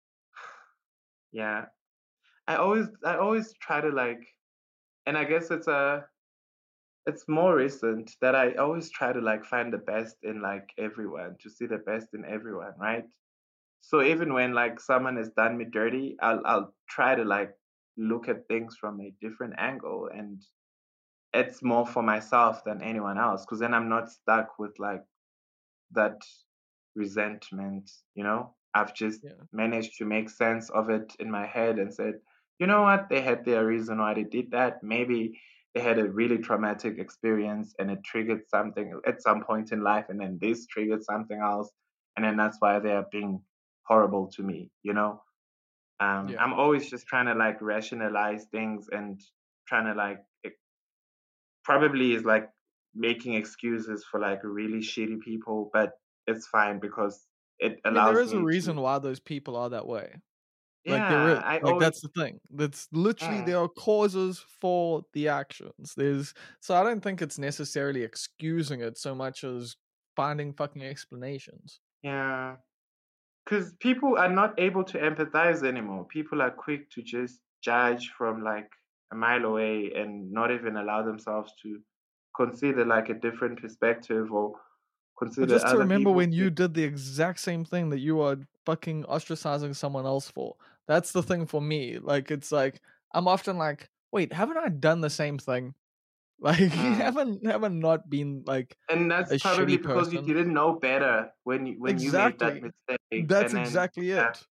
Yeah. I always I always try to like, and I guess it's a it's more recent that I always try to like find the best in like everyone, to see the best in everyone, right? So even when like someone has done me dirty, I'll I'll try to like look at things from a different angle, and it's more for myself than anyone else, because then I'm not stuck with like that resentment, you know? I've just Yeah. managed to make sense of it in my head and said, you know what? They had their reason why they did that. Maybe they had a really traumatic experience and it triggered something at some point in life, and then this triggered something else. And then that's why they are being horrible to me, you know? Um, Yeah. I'm always just trying to like rationalize things and trying to like, it probably is like making excuses for like really shitty people, but it's fine because it I mean, there allows is a me to, reason why those people are that way. Like there is, yeah, I like always, that's the thing. That's literally uh, there are causes for the actions. There's so I don't think it's necessarily excusing it so much as finding fucking explanations. yeah, because people are not able to empathize anymore. People are quick to just judge from like a mile away and not even allow themselves to consider like a different perspective or But consider just to other remember people's. when you did the exact same thing that you are fucking ostracizing someone else for. That's the thing for me. Like it's like I'm often like, wait, haven't I done the same thing? Like Mm. haven't haven't not been like And a that's probably shitty because you person. didn't know better when you when you made that Exactly. mistake, That's and then exactly uh, it.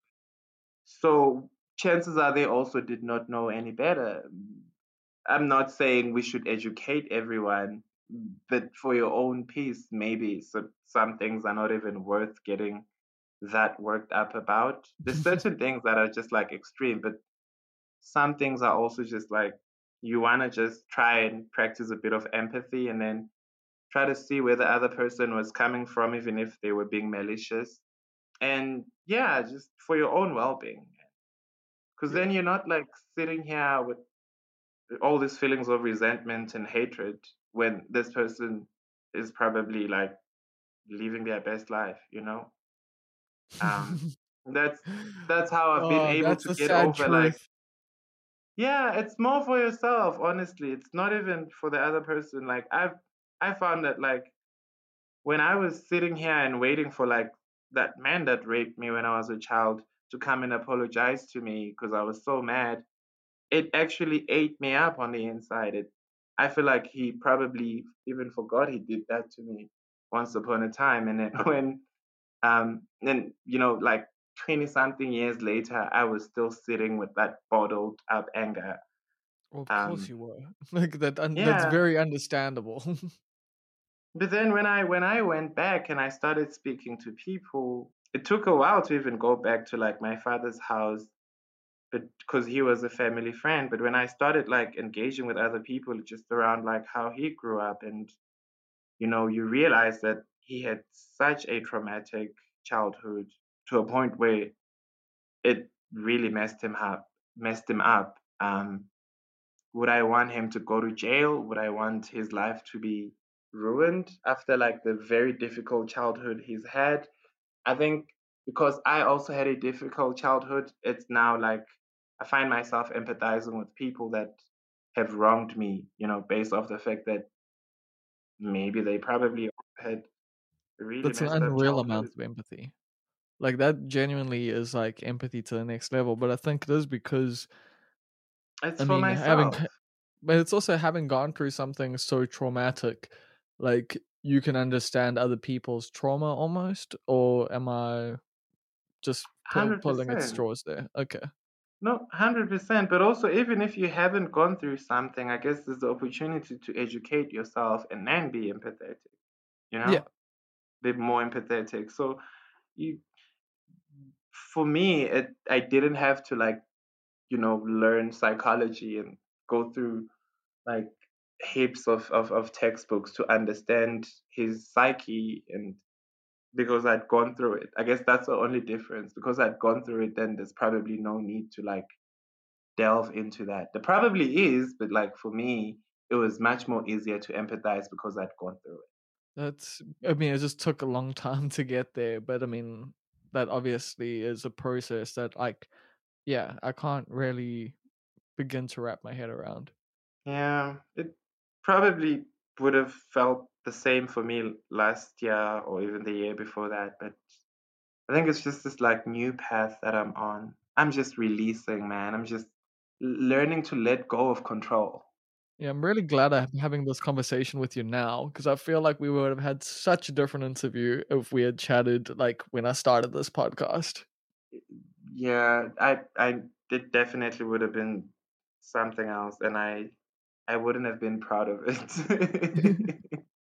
so chances are they also did not know any better. I'm not saying we should educate everyone, but for your own peace, maybe so, some things are not even worth getting that worked up about. There's certain things that are just like extreme, but some things are also just like you want to just try and practice a bit of empathy and then try to see where the other person was coming from, even if they were being malicious. And yeah, just for your own well being. Because Yeah. then you're not like sitting here with all these feelings of resentment and hatred when this person is probably like living their best life, you know? Um, that's that's how I've been Oh, able that's to the get sad over like, truth. yeah, it's more for yourself, honestly. It's not even for the other person. Like I've I found that like when I was sitting here and waiting for like that man that raped me when I was a child to come and apologize to me because I was so mad, it actually ate me up on the inside. It, I feel like he probably even forgot he did that to me once upon a time. And then when, um, then you know, like twenty something years later, I was still sitting with that bottled up anger. Well, of course Um, you were. Like that. Un- that's yeah, very understandable. but then when I when I went back and I started speaking to people, it took a while to even go back to like my father's house, but because he was a family friend. But when I started like engaging with other people just around like how he grew up, and you know, you realize that he had such a traumatic childhood to a point where it really messed him up, messed him up. Um, would I want him to go to jail? Would I want his life to be ruined after like the very difficult childhood he's had? I think because I also had a difficult childhood, it's now like I find myself empathizing with people that have wronged me, you know, based off the fact that maybe they probably had a really That's an messed up unreal amount childhood. of empathy. Like that genuinely is like empathy to the next level. But I think it is because It's I for mean having, myself. but it's also having gone through something so traumatic, like you can understand other people's trauma almost. Or am I just pu- pulling at one hundred percent. straws there? Okay. No, one hundred percent. But also, even if you haven't gone through something, I guess there's the opportunity to educate yourself and then be empathetic, you Yeah. know, be more empathetic. So, you, for me, it, I didn't have to like, you know, learn psychology and go through like heaps of, of, of textbooks to understand his psyche, and because I'd gone through it. I guess that's the only difference. Because I'd gone through it, then there's probably no need to like delve into that. There probably is, but like for me, it was much more easier to empathize because I'd gone through it. That's, I mean, it just took a long time to get there, but I mean, that obviously is a process that like yeah, I can't really begin to wrap my head around. Yeah, it probably would have felt the same for me last year or even the year before that, but I think it's just this like new path that I'm on. I'm just releasing, man. I'm just l- learning to let go of control. Yeah, I'm really glad I'm having this conversation with you now because I feel like we would have had such a different interview if we had chatted like when I started this podcast. Yeah, I I it definitely would have been something else, and I I wouldn't have been proud of it.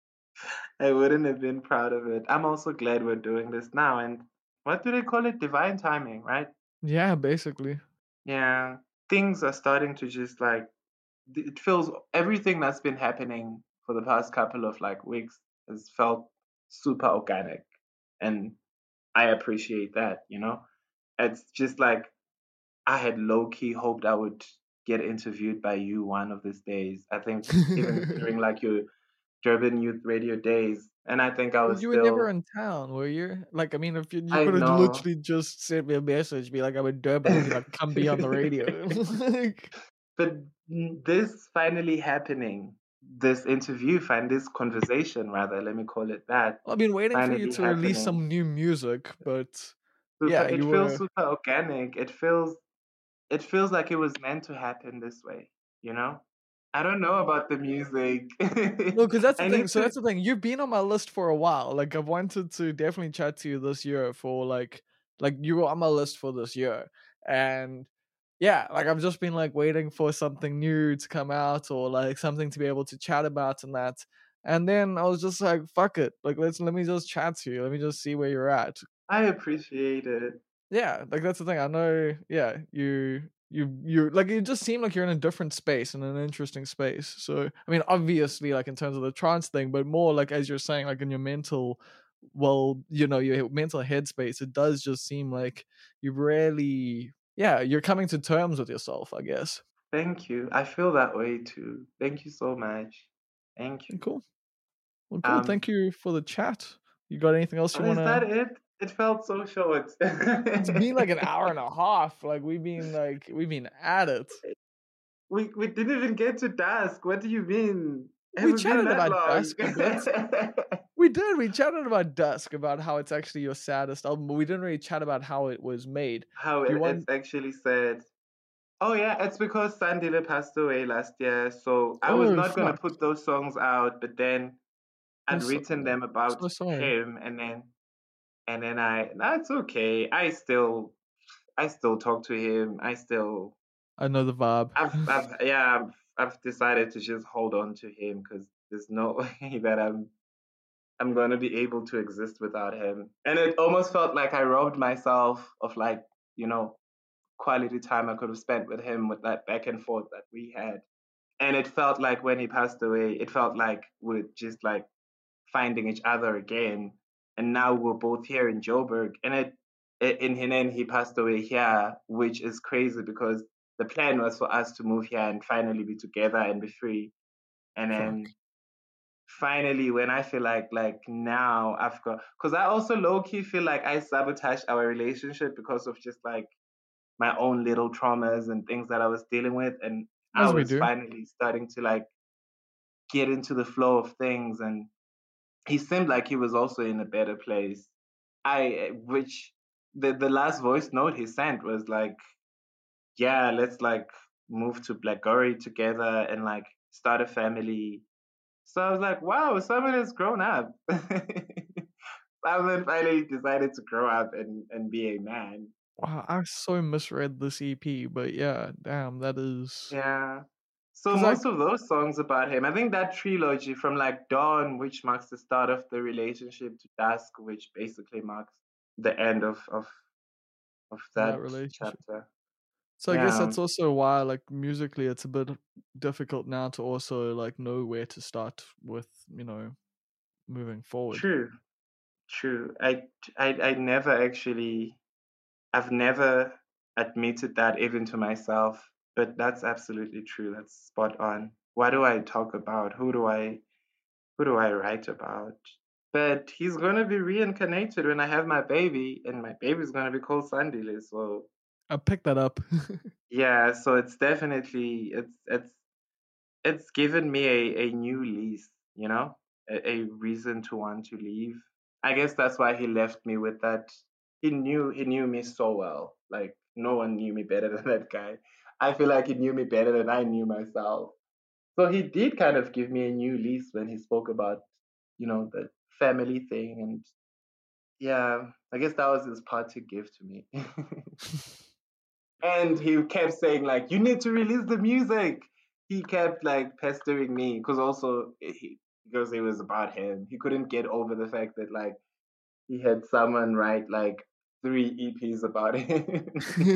I wouldn't have been proud of it. I'm also glad we're doing this now. And what do they call it? Divine timing, right? Yeah, basically. Yeah, things are starting to just like th- it feels everything that's been happening for the past couple of like weeks has felt super organic, and I appreciate that. You know, it's just like I had low key hoped I would get interviewed by you one of these days. I think even during like your Durban Youth Radio days, and I think I Well, was you were never still. in town, were you? Like, I mean, if you you I could have know, literally just sent me a message, be like, "I'm in Durban," I'd be like, "Come be on the radio." Like, but n- this finally happening, this interview, find this conversation rather, let me call it that, I've been waiting for you finally to release happening. some new music, but Super, yeah, it you feels were. super organic. It feels, it feels like it was meant to happen this way. You know, I don't know about the music. No, because that's the I thing. need So to. that's the thing. You've been on my list for a while. Like I've wanted to definitely chat to you this year for like like you were on my list for this year. And yeah, like I've just been like waiting for something new to come out or like something to be able to chat about and that. And then I was just like, fuck it. Like let's let me just chat to you. Let me just see where you're at. I appreciate it. Yeah, like that's the thing. I know, yeah, you you you like it just seemed like you're in a different space in an interesting space. So I mean, obviously, like in terms of the trance thing, but more like as you're saying, like in your mental, well, you know, your mental headspace, it does just seem like you really, yeah, you're coming to terms with yourself, I guess. Thank you. I feel that way too. Thank you so much. Thank And you. cool. Well, cool. Um, Thank you for the chat. You got anything else oh, you is that wanna? it? It felt so short. It's been like an hour and a half. Like we've been like we've been at it. We we didn't even get to dusk. What do you mean? Have We we been chatted that about long? dusk a bit. We did. We chatted about Dusk, about how it's actually your saddest album, but we didn't really chat about how it was made. How Do you it, it's want? actually said. Oh yeah, it's because Sandile passed away last year, so I was Oh not gonna fuck! put those songs out, but then I'm I'd so, written them about so sorry. him, and then and then I that's okay. I still I still talk to him. I still I know the vibe. I've I've yeah I've I've decided to just hold on to him because there's no way that I'm I'm gonna be able to exist without him. And it almost felt like I robbed myself of like, you know, quality time I could have spent with him with that back and forth that we had. And it felt like when he passed away, it felt like we're just like finding each other again. And now we're both here in Joburg. And it, it in the end, he passed away here, which is crazy because the plan was for us to move here and finally be together and be free. And Fuck. then finally when I feel like like now I've got because I also low key feel like I sabotaged our relationship because of just like my own little traumas and things that I was dealing with, and I As we was do. finally starting to like get into the flow of things, and he seemed like he was also in a better place. I which the the last voice note he sent was like, yeah, let's like move to Blackberry together and like start a family. So I was like, wow, someone has grown up. Someone finally decided to grow up and, and be a man. Wow, I so misread this E P, but yeah, damn, that is Yeah. So because I most of those songs about him, I think that trilogy from like Dawn, which marks the start of the relationship, to Dusk, which basically marks the end of of, of that that relationship. chapter. So I guess Yeah. that's also why, like musically, it's a bit difficult now to also like know where to start with, you know, moving forward. True. True. I I I never actually I've never admitted that even to myself, but that's absolutely true. That's spot on. What do I talk about? Who do I who do I write about? But he's gonna be reincarnated when I have my baby, and my baby's gonna be called Sandile. So I picked that up. Yeah, so it's definitely it's it's it's given me a, a new lease, you know, a, a reason to want to leave. I guess that's why he left me with that. He knew he knew me so well. Like no one knew me better than that guy. I feel like he knew me better than I knew myself. So he did kind of give me a new lease when he spoke about, you know, the family thing. And yeah, I guess that was his part to give to me. And he kept saying like, "You need to release the music." He kept like pestering me because also he, because it was about him. He couldn't get over the fact that like he had someone write like three E Ps about him.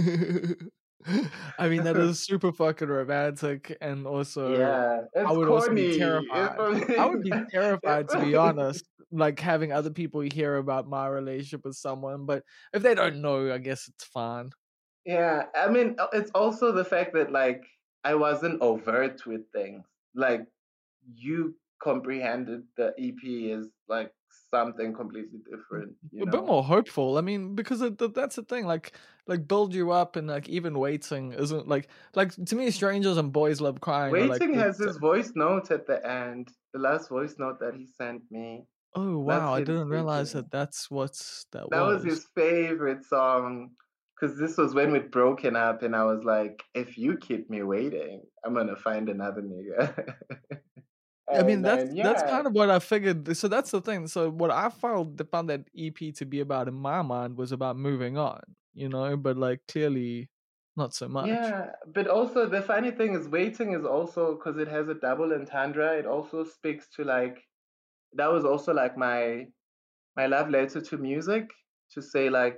I mean, that is super fucking romantic, and also Yeah, I it's would also be corny. terrified. I would be It's, terrified, to be it's, honest, like having other people hear about my relationship with someone. But if they don't know, I guess it's fine. yeah, I mean, uh, it's also the fact that like I wasn't overt with things. Like you comprehended the E P as like something completely different, you A bit know? more hopeful. I mean, because it, th- that's the thing. Like, like build you up, and like even waiting isn't like like to me. Strangers and Boys Love Crying are like Waiting the has his voice note at the end. The last voice note that he sent me. oh That's wow, I him didn't realize speaking. that that's what that That was was. his favorite song. Because this was when we'd broken up, and I was like, if you keep me waiting, I'm gonna find another nigga. I mean, And that's then, that's yeah, kind of what I figured. So that's the thing. So what I found found that E P to be about in my mind was about moving on, you know, but like clearly not so much. yeah. But also, the funny thing is, waiting is also because it has a double entendre, it also speaks to like, that was also like my my love letter to music to say like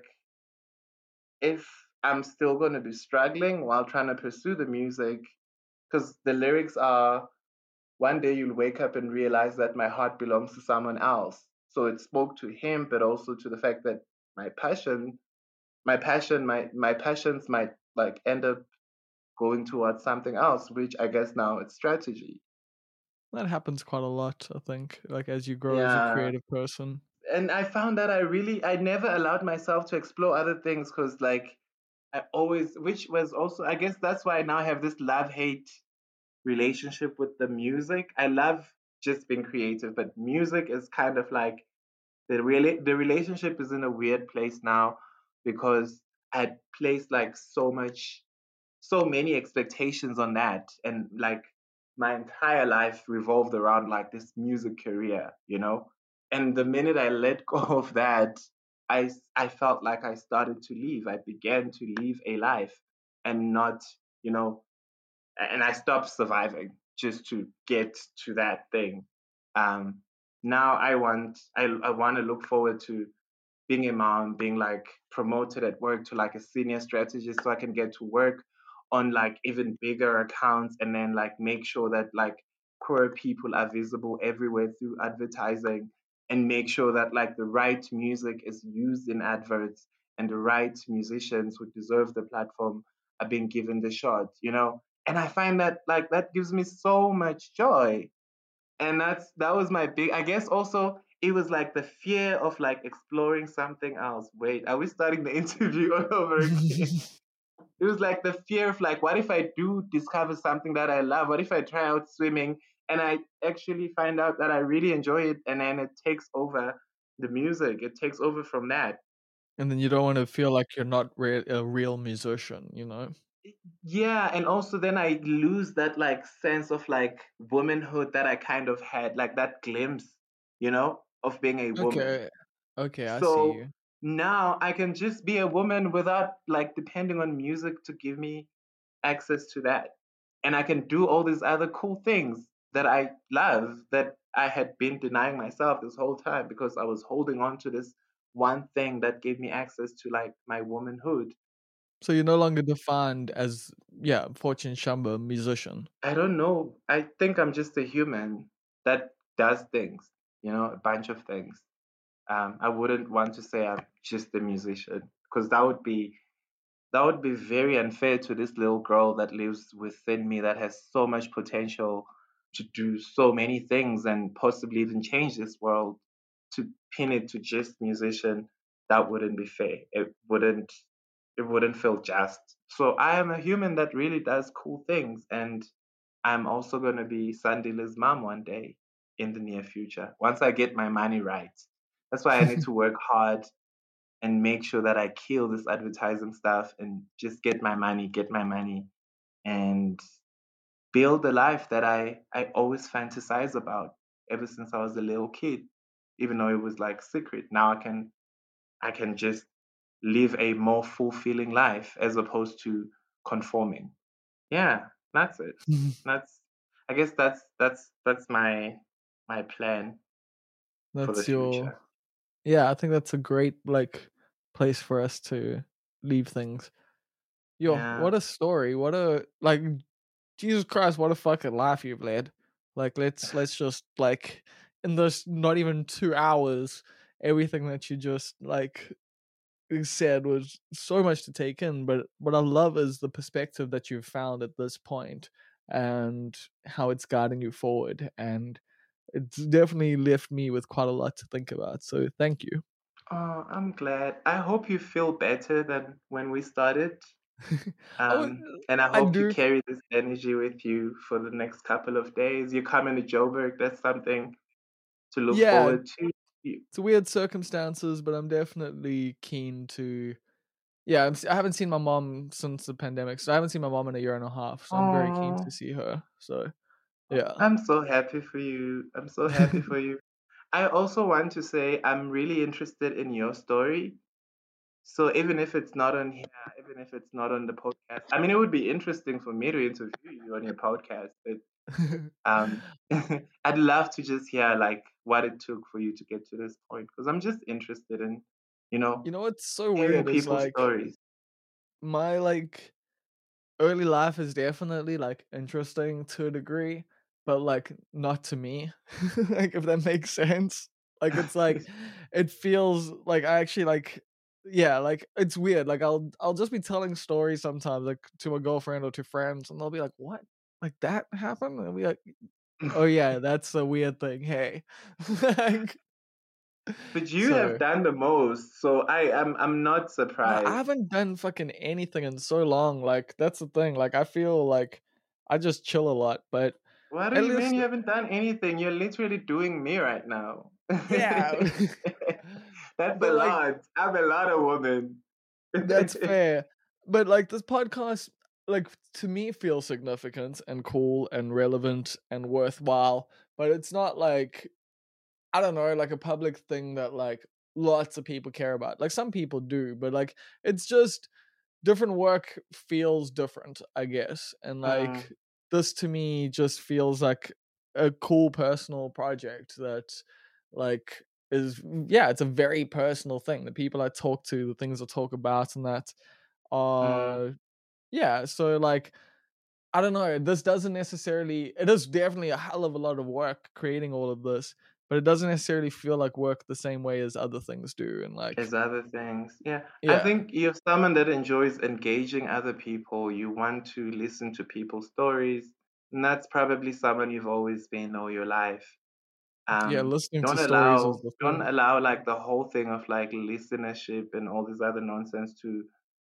if I'm still going to be struggling while trying to pursue the music, because the lyrics are one day you'll wake up and realize that my heart belongs to someone else. So it spoke to him, but also to the fact that my passion, my passion, my my passions might like end up going towards something else, which I guess now it's strategy. That happens quite a lot, I think, like as you grow as a Yeah. creative person. And I found that I really I never allowed myself to explore other things because like I always, which was also, I guess that's why I now have this love hate relationship with the music. I love just being creative, but music is kind of like the really the relationship is in a weird place now because I placed like so much, so many expectations on that, and like my entire life revolved around like this music career, you know. And the minute I let go of that, I I felt like I started to leave. I began to live a life and not, you know, and I stopped surviving just to get to that thing. Um, now I want I, I want to look forward to being a mom, being like promoted at work to like a senior strategist so I can get to work on like even bigger accounts and then like make sure that like queer people are visible everywhere through advertising and make sure that like the right music is used in adverts and the right musicians who deserve the platform are being given the shot, you know? And I find that like that gives me so much joy. And that's that was my big, I guess also it was like the fear of like exploring something else. Wait, are we starting the interview all over again? It was like the fear of like, what if I do discover something that I love? What if I try out swimming and I actually find out that I really enjoy it and then it takes over the music. It takes over from that. And then you don't want to feel like you're not re- a real musician, you know? Yeah, and also then I lose that like sense of like womanhood that I kind of had, like that glimpse, you know, of being a woman. Okay. Okay, I see So you. now I can just be a woman without like depending on music to give me access to that. And I can do all these other cool things that I love that I had been denying myself this whole time because I was holding on to this one thing that gave me access to like my womanhood. So you're no longer defined as, yeah, Fortune Shamba musician. I don't know. I think I'm just a human that does things, you know, a bunch of things. Um, I wouldn't want to say I'm just a musician because that would be that would be very unfair to this little girl that lives within me that has so much potential to do so many things and possibly even change this world. To pin it to just musician, that wouldn't be fair. It wouldn't it wouldn't feel just. So I am a human that really does cool things, and I'm also going to be Sandila's mom one day in the near future once I get my money right. That's why I need to work hard and make sure that I kill this advertising stuff and just get my money, get my money, and build the life that I, I always fantasize about ever since I was a little kid, even though it was like secret. Now I can I can just live a more fulfilling life as opposed to conforming. Yeah, that's it. That's I guess that's that's that's my my plan for the That's your future. yeah, I think that's a great like place for us to leave things. Yo, Yeah. what a story. What a like Jesus Christ, what a fucking life you've led. Like let's let's just like in those not even two hours, everything that you just like said was so much to take in. But what I love is the perspective that you've found at this point and how it's guiding you forward. And it's definitely left me with quite a lot to think about. So thank you. Oh, I'm glad. I hope you feel better than when we started. Oh, Um, and I I hope you do. carry this energy with you for the next couple of days. You're coming to Joburg. That's something to look Yeah, forward to. You- it's weird circumstances, but I'm definitely keen to. Yeah, I'm, si haven't seen my mom since the pandemic, so I haven't seen my mom in a year and a half. So I'm very keen to Oh, see her. So yeah. I'm so happy for you. I'm so happy for you. I also want to say I'm really interested in your story. So even if it's not on here, even if it's not on the podcast, I mean, it would be interesting for me to interview you on your podcast. But um, I'd love to just hear like what it took for you to get to this point because I'm just interested in, you know, You know what's so hearing weird is people's like stories. my like early life is definitely like interesting to a degree, but like not to me. Like if that makes sense. Like it's like it feels like I actually like yeah, like it's weird. Like I'll I'll just be telling stories sometimes like to my girlfriend or to friends and they'll be like, "What? Like that happened?" And I'll be like, "Oh yeah, that's a weird thing. Hey." Like But you have so done the most, so I am I'm, I'm not no, I surprised. haven't done fucking anything in so long. Like that's the thing. Like I feel like I just chill a lot, but What do at you mean least you haven't done anything? You're literally doing me right now. yeah. That's a But like lot. I'm a lot of woman. that's fair. But like this podcast like to me feels significant and cool and relevant and worthwhile, but it's not like I don't know, like a public thing that like lots of people care about. Like some people do, but like it's just different work feels different, I guess. And Mm, like this to me just feels like a cool personal project that like is yeah, it's a very personal thing. The people I talk to, the things I talk about and that mm. are yeah, so like I don't know. This doesn't necessarily. It is definitely a hell of a lot of work creating all of this, but it doesn't necessarily feel like work the same way as other things do. And like, As other things. Yeah. I yeah, think you're someone that enjoys engaging other people. You want to listen to people's stories. And that's probably someone you've always been all your life. yeah, Um, listening to don't stories is allow the don't thing. allow like the whole thing of like listenership and all this other nonsense to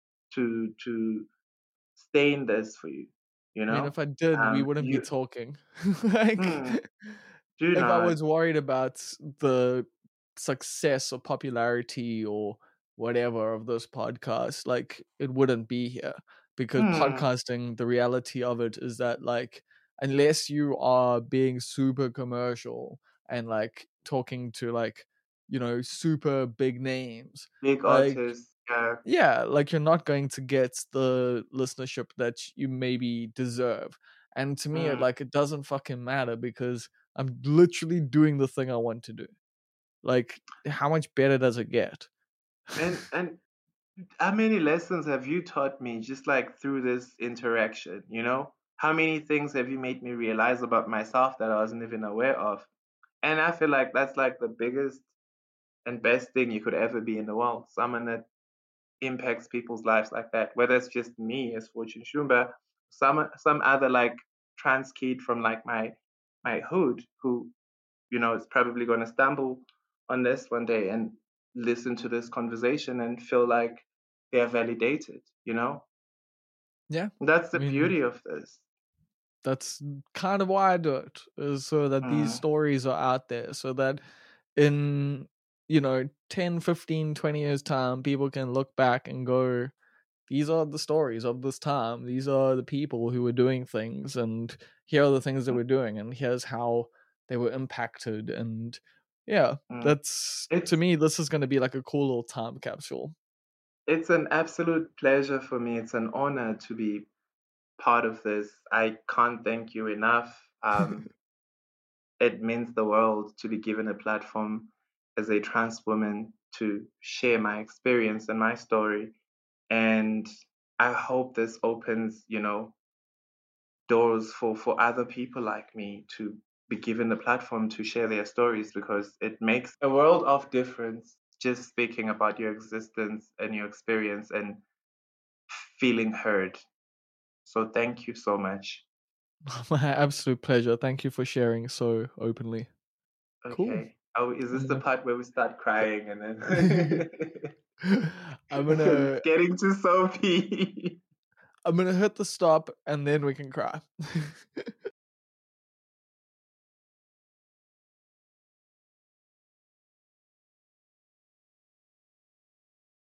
to to stain this for you. You I mean, know? if I did, we Um, wouldn't be you talking. Like, mm, do if I not. was worried about the success or popularity or whatever of this podcast, like it wouldn't be here. Because Mm, podcasting, the reality of it is that like unless you are being super commercial and like talking to like, you know, super big names, big like artists. Yeah. yeah, like you're not going to get the listenership that you maybe deserve. And to me, it Mm. like it doesn't fucking matter because I'm literally doing the thing I want to do. Like, how much better does it get? And and how many lessons have you taught me just like through this interaction, you know? How many things have you made me realize about myself that I wasn't even aware of? And I feel like that's like the biggest and best thing you could ever be in the world. Someone that impacts people's lives like that, whether it's just me as Fortune Shumba, some some other like trans kid from like my my hood who, you know, is probably gonna stumble on this one day and listen to this conversation and feel like they are validated, you know? Yeah. That's the I mean, beauty of this. that's kind of why I do it, is so that these Mm. stories are out there, so that in, you know, ten, fifteen, twenty years time, people can look back and go, these are the stories of this time. These are the people who were doing things, and here are the things that we're doing, and here's how they were impacted. And yeah, Mm. that's, It's to me, this is going to be like a cool little time capsule. it's an absolute pleasure for me. It's an honor to be part of this. I can't thank you enough. Um, it means the world to be given a platform as a trans woman to share my experience and my story. And I hope this opens, you know, doors for, for other people like me to be given the platform to share their stories, because it makes a world of difference just speaking about your existence and your experience and feeling heard. So thank you so much. My absolute pleasure. Thank you for sharing so openly. Cool. Okay. Oh, is this I'm the gonna part where we start crying and then I'm gonna getting to Sophie? I'm gonna hit the stop and then we can cry.